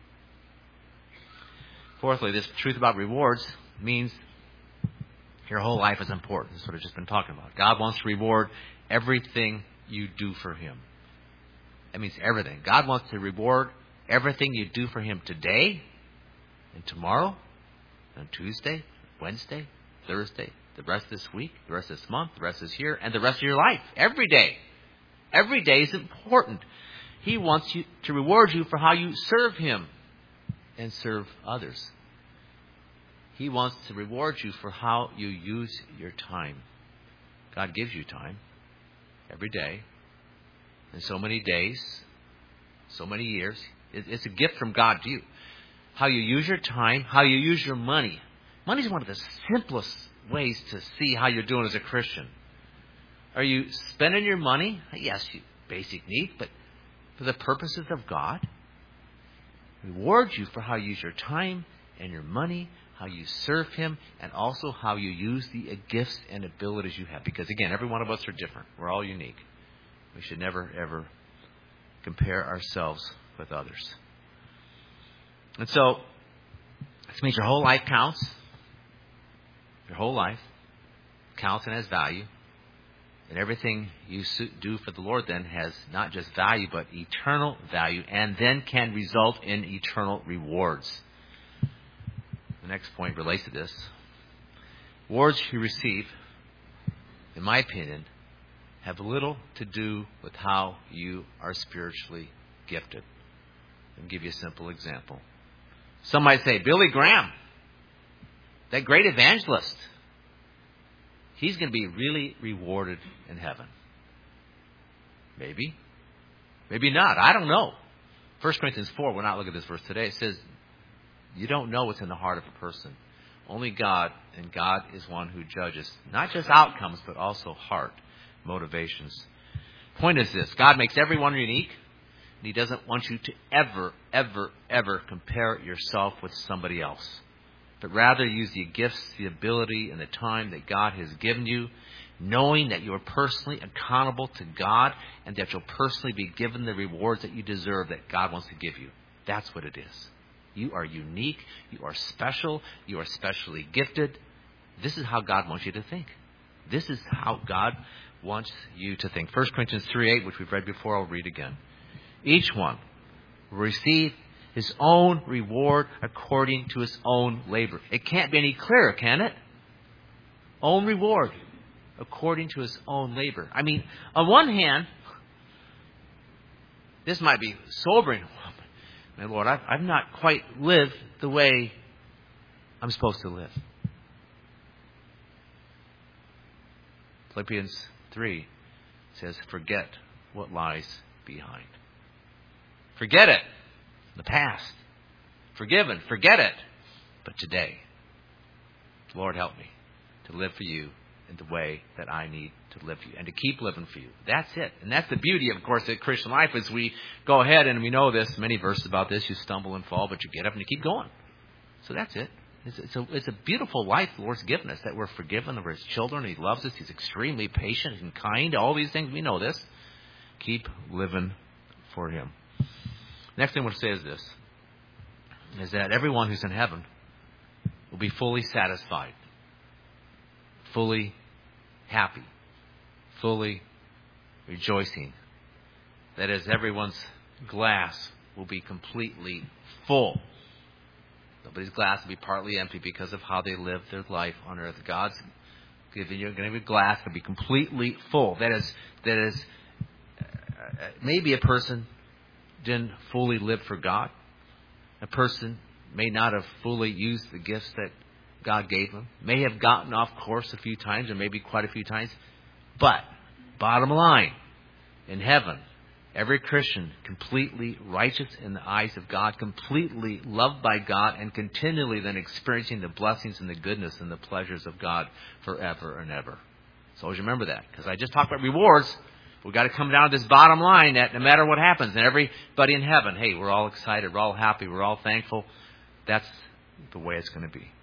Fourthly, this truth about rewards means your whole life is important. That's what I've just been talking about. God wants to reward everything you do for Him. That means everything. God wants to reward everything you do for Him today and tomorrow and Tuesday, Wednesday, Thursday, the rest of this week, the rest of this month, the rest of this year, and the rest of your life. Every day. Every day is important. He wants you to reward you for how you serve Him and serve others. He wants to reward you for how you use your time. God gives you time every day, and so many days, so many years. It's a gift from God to you. How you use your time, how you use your money. Money is one of the simplest ways to see how you're doing as a Christian. Are you spending your money? Yes, basic needs, but for the purposes of God. Reward you for how you use your time and your money, how you serve Him, and also how you use the gifts and abilities you have. Because again, every one of us are different. We're all unique. We should never, ever compare ourselves with others. And so, this means your whole life counts. Your whole life counts and has value. And everything you do for the Lord then has not just value, but eternal value, and then can result in eternal rewards. The next point relates to this. Rewards you receive, in my opinion, have little to do with how you are spiritually gifted. I'll give you a simple example. Some might say, Billy Graham, that great evangelist, he's going to be really rewarded in heaven. Maybe. Maybe not. I don't know. 1 Corinthians 4, we'll not look at this verse today. It says, you don't know what's in the heart of a person. Only God, and God is one who judges not just outcomes, but also heart, motivations. Point is this. God makes everyone unique, and He doesn't want you to ever, ever, ever compare yourself with somebody else. But rather use the gifts, the ability, and the time that God has given you, knowing that you are personally accountable to God and that you'll personally be given the rewards that you deserve that God wants to give you. That's what it is. You are unique. You are special. You are specially gifted. This is how God wants you to think. This is how God wants you to think. 1 Corinthians 3:8, which we've read before, I'll read again. Each one will receive his own reward according to his own labor. It can't be any clearer, can it? Own reward according to his own labor. I mean, on one hand, this might be sobering. My Lord, I've not quite lived the way I'm supposed to live. Philippians 3 says, forget what lies behind. Forget it. The past. Forgiven. Forget it. But today, Lord, help me to live for you in the way that I need to live for you and to keep living for you. That's it. And that's the beauty, of course, of Christian life is we go ahead and we know this, many verses about this. You stumble and fall, but you get up and you keep going. So that's it. It's a beautiful life the Lord's given us, that we're forgiven, that we're His children, He loves us, He's extremely patient and kind, all these things. We know this. Keep living for Him. Next thing I want to say is this, is that everyone who's in heaven will be fully satisfied, fully happy, fully rejoicing. That is, everyone's glass will be completely full. Nobody's glass will be partly empty because of how they live their life on earth. God's giving you a glass to be completely full. That is, maybe a person didn't fully live for God. A person may not have fully used the gifts that God gave them. May have gotten off course a few times, or maybe quite a few times. But, bottom line, in heaven, every Christian completely righteous in the eyes of God, completely loved by God, and continually then experiencing the blessings and the goodness and the pleasures of God forever and ever. So always remember that, because I just talked about rewards. We've got to come down to this bottom line that no matter what happens, and everybody in heaven, hey, we're all excited, we're all happy, we're all thankful. That's the way it's going to be.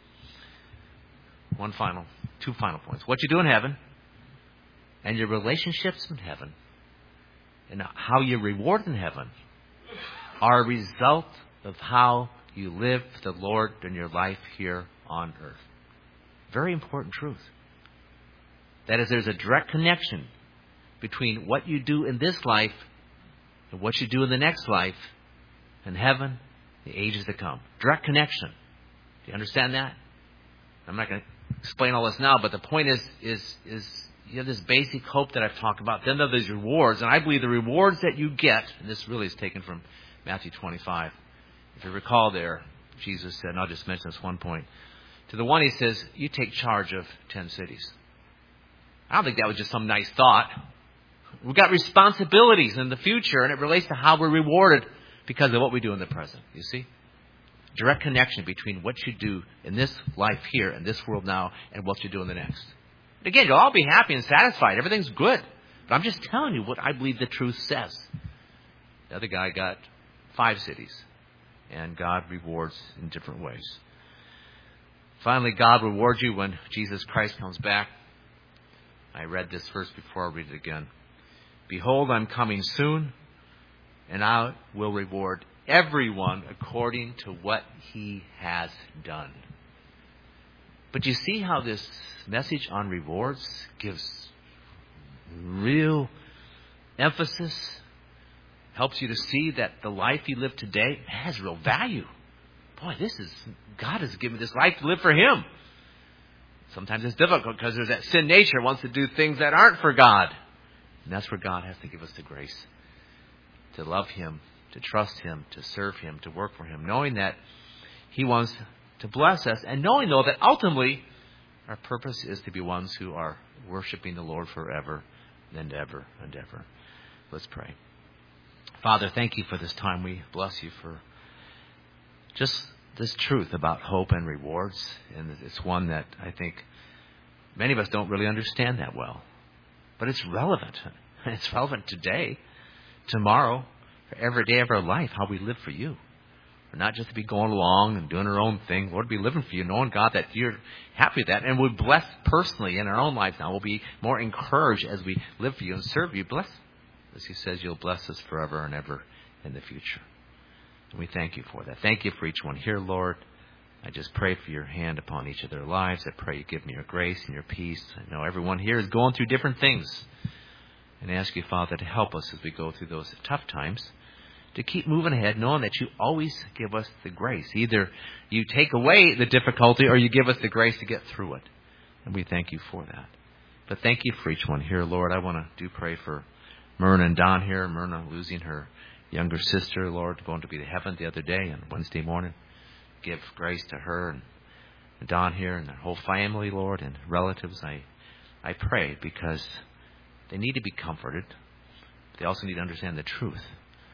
Two final points. What you do in heaven and your relationships in heaven and how you're rewarded in heaven are a result of how you live for the Lord in your life here on earth. Very important truth. That is, there's a direct connection between what you do in this life and what you do in the next life, in heaven, the ages to come. Direct connection. Do you understand that? I'm not going to explain all this now, but the point is you have this basic hope that I've talked about. Then there are these rewards, and I believe the rewards that you get, and this really is taken from Matthew 25. If you recall there, Jesus said, and I'll just mention this one point. To the one He says, you take charge of 10 cities. I don't think that was just some nice thought. We've got responsibilities in the future, and it relates to how we're rewarded because of what we do in the present. You see? Direct connection between what you do in this life here, in this world now, and what you do in the next. Again, you'll all be happy and satisfied. Everything's good. But I'm just telling you what I believe the truth says. The other guy got 5 cities, and God rewards in different ways. Finally, God rewards you when Jesus Christ comes back. I read this verse before I read it again. Behold, I'm coming soon, and I will reward everyone according to what he has done. But you see how this message on rewards gives real emphasis, helps you to see that the life you live today has real value. Boy, God has given this life to live for Him. Sometimes it's difficult because there's that sin nature wants to do things that aren't for God. And that's where God has to give us the grace to love Him, to trust Him, to serve Him, to work for Him, knowing that He wants to bless us, and knowing, though, that ultimately our purpose is to be ones who are worshiping the Lord forever and ever and ever. Let's pray. Father, thank You for this time. We bless You for just this truth about hope and rewards. And it's one that I think many of us don't really understand that well. But it's relevant. It's relevant today, tomorrow, for every day of our life, how we live for You. We're not just to be going along and doing our own thing. Lord, be living for You, knowing, God, that You're happy with that. And we're blessed personally in our own lives now. We'll be more encouraged as we live for You and serve You. Bless, as He says, You'll bless us forever and ever in the future. And we thank You for that. Thank You for each one here, Lord. I just pray for Your hand upon each of their lives. I pray You give me Your grace and Your peace. I know everyone here is going through different things. And I ask You, Father, to help us as we go through those tough times, to keep moving ahead, knowing that You always give us the grace. Either You take away the difficulty or You give us the grace to get through it. And we thank You for that. But thank You for each one here, Lord. I want to pray for Myrna and Don here. Myrna losing her younger sister, Lord, going to be to heaven the other day on Wednesday morning. Give grace to her and Don here and their whole family, Lord, and relatives. I pray because they need to be comforted. They also need to understand the truth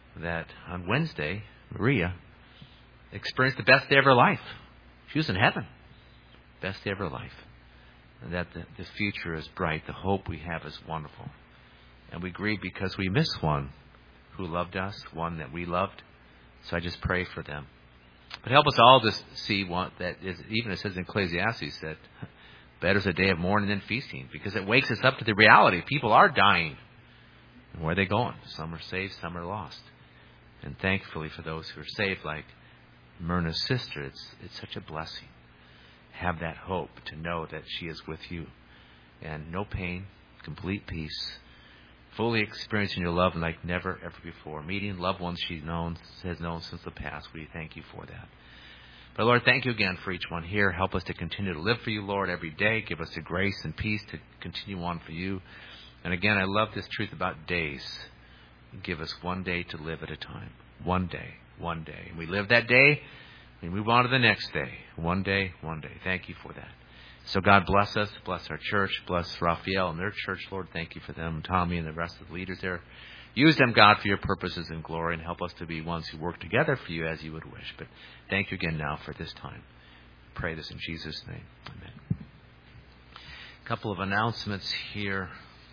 that on Wednesday, Maria experienced the best day of her life. She was in heaven. Best day of her life. And that the future is bright. The hope we have is wonderful. And we grieve because we miss one who loved us, one that we loved. So I just pray for them. But help us all to see one that is, even it says in Ecclesiastes that better is a day of mourning than feasting, because it wakes us up to the reality. People are dying. And where are they going? Some are saved, some are lost. And thankfully for those who are saved, like Myrna's sister, it's such a blessing. Have that hope to know that she is with you. And no pain, complete peace, fully experiencing your love like never ever before. Meeting loved ones she has known since the past. We thank you for that. But Lord, thank you again for each one here. Help us to continue to live for you, Lord, every day. Give us the grace and peace to continue on for you. And again, I love this truth about days. Give us one day to live at a time. One day, one day. And we live that day, we move on to the next day. One day, one day. Thank you for that. So God bless us, bless our church, bless Raphael and their church, Lord. Thank you for them, Tommy and the rest of the leaders there. Use them, God, for your purposes and glory, and help us to be ones who work together for you as you would wish. But thank you again now for this time. Pray this in Jesus' name. Amen. A couple of announcements here.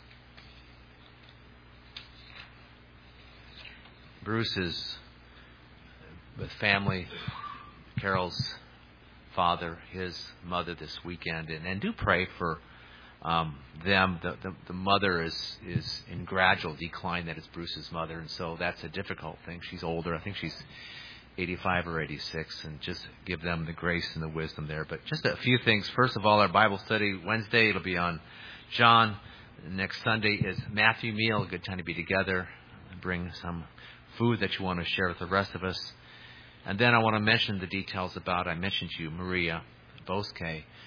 Bruce is with family, Carol's father, his mother this weekend, and do pray for them. The mother is in gradual decline. That is Bruce's mother, and so that's a difficult thing. She's older. I think she's 85 or 86, and just give them the grace and the wisdom there. But just a few things. First of all, our Bible study Wednesday, it'll be on John. Next Sunday is Matthew meal. A good time to be together. Bring some food that you want to share with the rest of us. And then I want to mention the details about, I mentioned to you, Maria Bosque.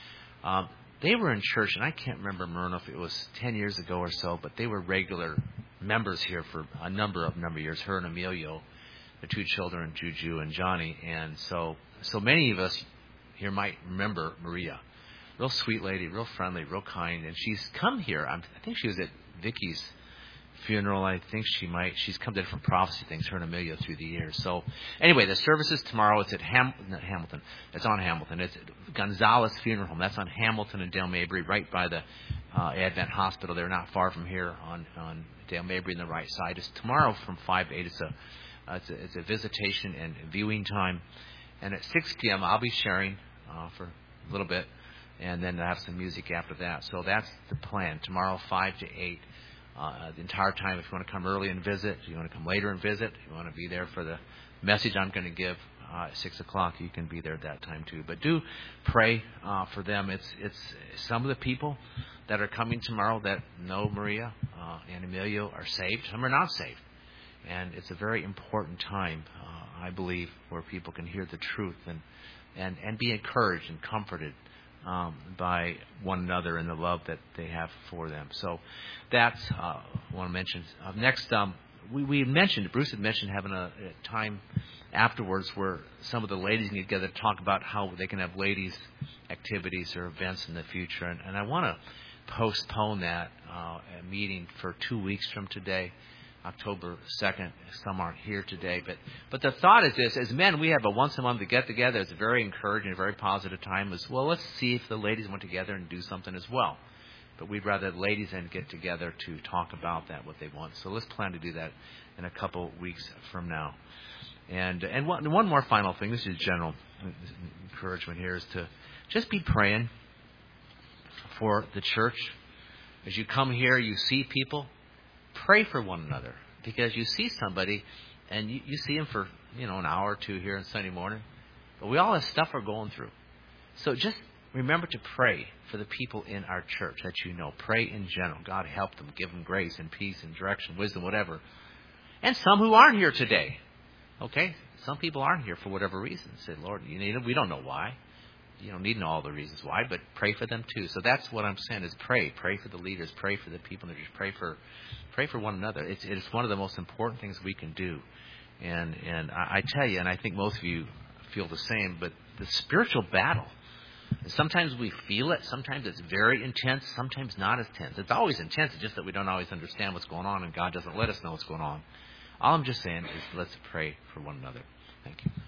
They were in church, and I can't remember, Myrna, if it was 10 years ago or so, but they were regular members here for a number of years, her and Emilio, the two children, Juju and Johnny. And so many of us here might remember Maria. Real sweet lady, real friendly, real kind. And she's come here. I think she was at Vicky's funeral. I think she's come to different prophecy things, her and Amelia, through the years. So anyway, the service is tomorrow. It's at Hamilton. It's on Hamilton. It's at Gonzalez Funeral Home. That's on Hamilton and Dale Mabry, right by the Advent Hospital. They're not far from here on Dale Mabry on the right side. It's tomorrow from 5 to 8. It's a visitation and viewing time. And at 6 p.m. I'll be sharing for a little bit, and then I'll have some music after that. So that's the plan. Tomorrow, 5 to 8. The entire time. If you want to come early and visit, if you want to come later and visit, if you want to be there for the message I'm going to give at 6 o'clock, you can be there at that time too. But do pray for them. It's some of the people that are coming tomorrow that know Maria and Emilio are saved. Some are not saved. And it's a very important time, I believe, where people can hear the truth and be encouraged and comforted by one another and the love that they have for them. So that's I want to mention. Next, we mentioned, Bruce had mentioned having a time afterwards where some of the ladies can get together to talk about how they can have ladies' activities or events in the future. And I want to postpone that meeting for 2 weeks from today, October 2nd. Some aren't here today, but the thought is this: as men, we have a once a month to get together. It's a very encouraging, very positive time as well. Let's see if the ladies want together and do something as well. But we'd rather ladies and get together to talk about that, what they want. So let's plan to do that in a couple weeks from now. And one more final thing. This is general encouragement here, is to just be praying for the church. As you come here, you see people. Pray for one another, because you see somebody and you see them for an hour or two here on Sunday morning, but we all have stuff we're going through. So just remember to pray for the people in our church that you know. Pray in general. God help them, give them grace and peace and direction, wisdom, whatever. And some who aren't here today. Okay, some people aren't here for whatever reason. Say, Lord, you need them. We don't know why. You don't need to know all the reasons why, but pray for them too. So that's what I'm saying, is pray for the leaders, pray for the people, and just pray for one another. It's one of the most important things we can do. And I tell you, and I think most of you feel the same, but the spiritual battle, sometimes we feel it, sometimes it's very intense, sometimes not as tense. It's always intense, it's just that we don't always understand what's going on, and God doesn't let us know what's going on All I'm just saying is let's pray for one another. Thank you.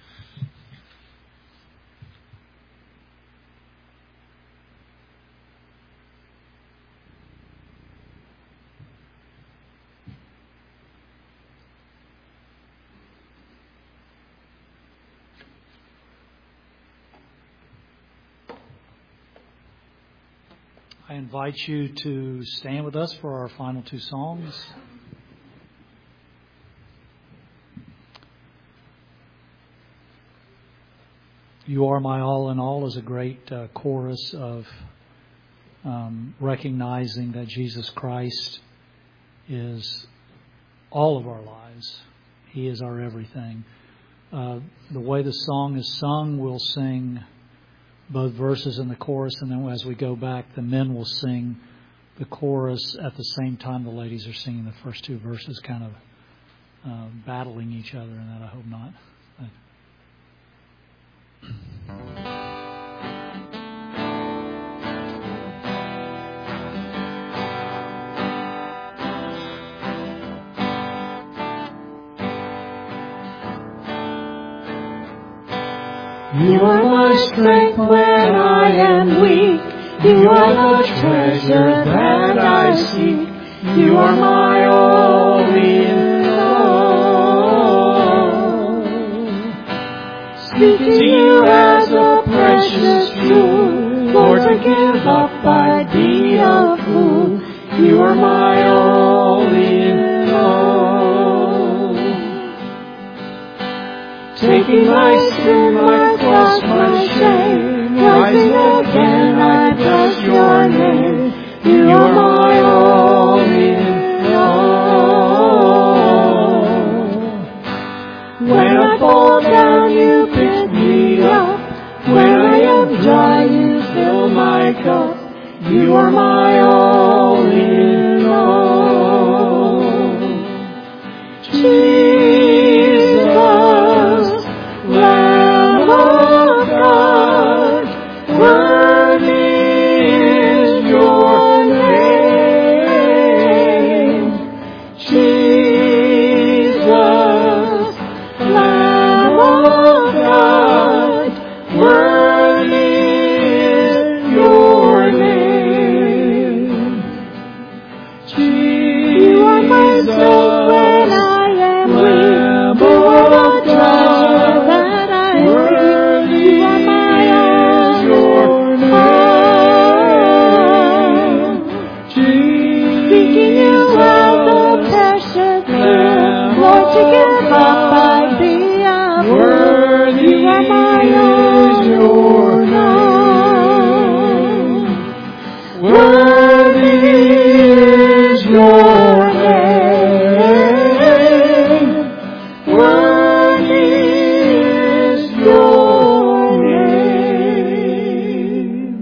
I invite you to stand with us for our final two songs. You Are My All in All is a great chorus of recognizing that Jesus Christ is all of our lives. He is our everything. The way the song is sung, we'll sing both verses in the chorus, and then as we go back, the men will sing the chorus at the same time the ladies are singing the first two verses, kind of battling each other, and that I hope not. You are my strength when I am weak. You are the treasure that I seek. You are my all in all. Seeking you as a precious jewel, Lord, to give up I'd be a fool. You are my all in all. Taking my sin, my cross, my shame, rising again, I bless your name. You are my all in all. When I fall down, you pick me up. When I am dry, you fill my cup. You are my all in all. Jesus, Lamb of God, worthy is your name. Jesus, Lamb of God, worthy is your name. You are my strength when I am weak. You are the treasure that I seek. You are my all. Seeking you as a precious lamb, Lord, to give up I'd be a fool. You are my all. Worthy is your name. Worthy is your name.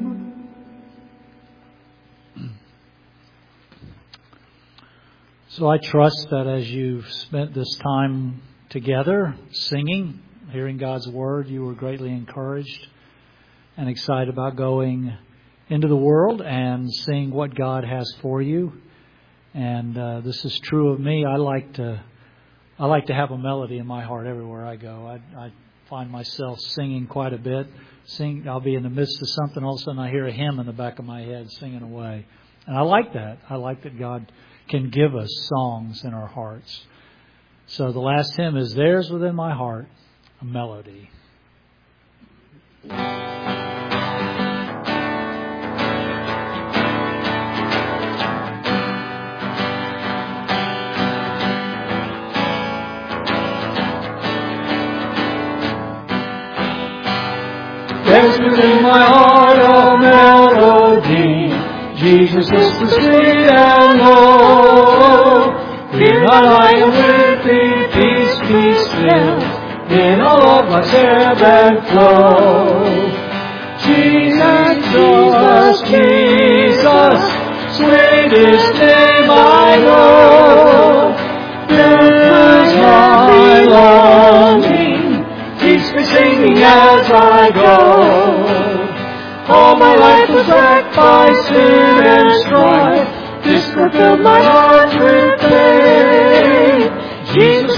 So I trust that as you've spent this time together singing, hearing God's Word, you were greatly encouraged and excited about going into the world and seeing what God has for you. And this is true of me. I like to have a melody in my heart everywhere I go. I find myself singing quite a bit. I'll be in the midst of something, all of a sudden I hear a hymn in the back of my head singing away. And I like that. I like that God can give us songs in our hearts. So the last hymn is There's Within My Heart a Melody. There's within my heart a melody. Jesus is the sweet and low. Fear not, I am with thee. Peace, be still. In all of my ebb and flow. Jesus, Jesus, Jesus, sweetest name I know. Fills my longing. Keeps me singing as I go. All my life was wrecked by sin and strife. Discord filled my heart with pain. Jesus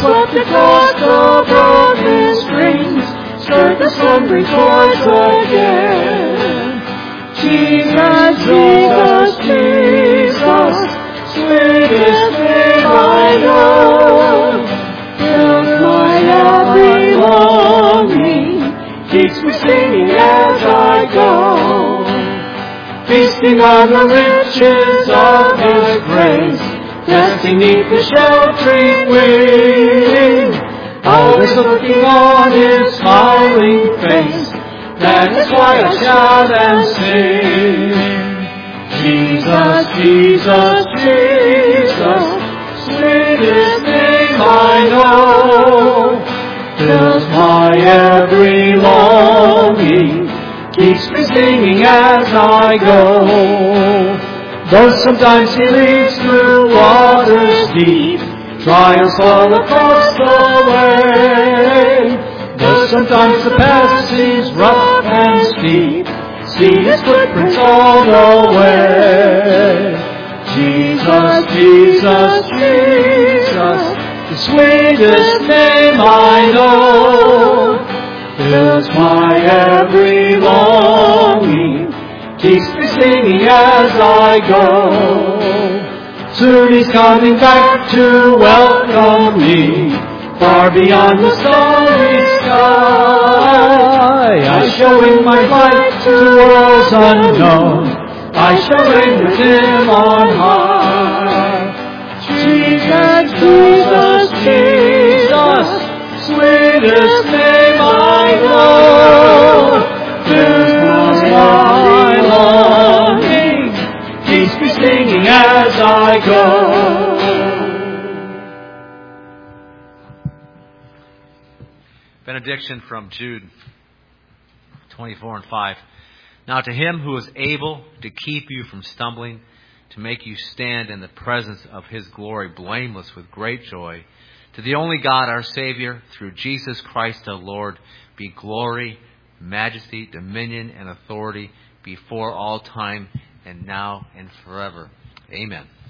swept across the broken strings, stirred the slumbering chords again. Jesus, Jesus, Jesus, sweetest name I know, fills my every longing, keeps me singing as I go. Feasting on the riches of His grace, resting neath the sheltering wing, always looking on His smiling face. That is why I shout and sing. Jesus, Jesus, Jesus, sweetest name I know, fills my every longing, keeps me singing as I go. Though sometimes He leads through waters deep, trials all across the way. Though sometimes the path seems rough and steep, see His footprints all the way. Jesus, Jesus, Jesus, the sweetest name I know, fills my every longing, keeps me singing as I go. Soon He's coming back to welcome me, far beyond the starry sky. I shall wing my flight to worlds unknown, I shall reign with Him on high. Jesus, Jesus, Jesus, sweetest name I know, fills my longing, keeps me singing as I go. Benediction from Jude 24 and 5. Now to Him who is able to keep you from stumbling, to make you stand in the presence of His glory blameless with great joy, to the only God our Savior, through Jesus Christ our Lord, be glory, majesty, dominion, and authority before all time and now and forever. Amen.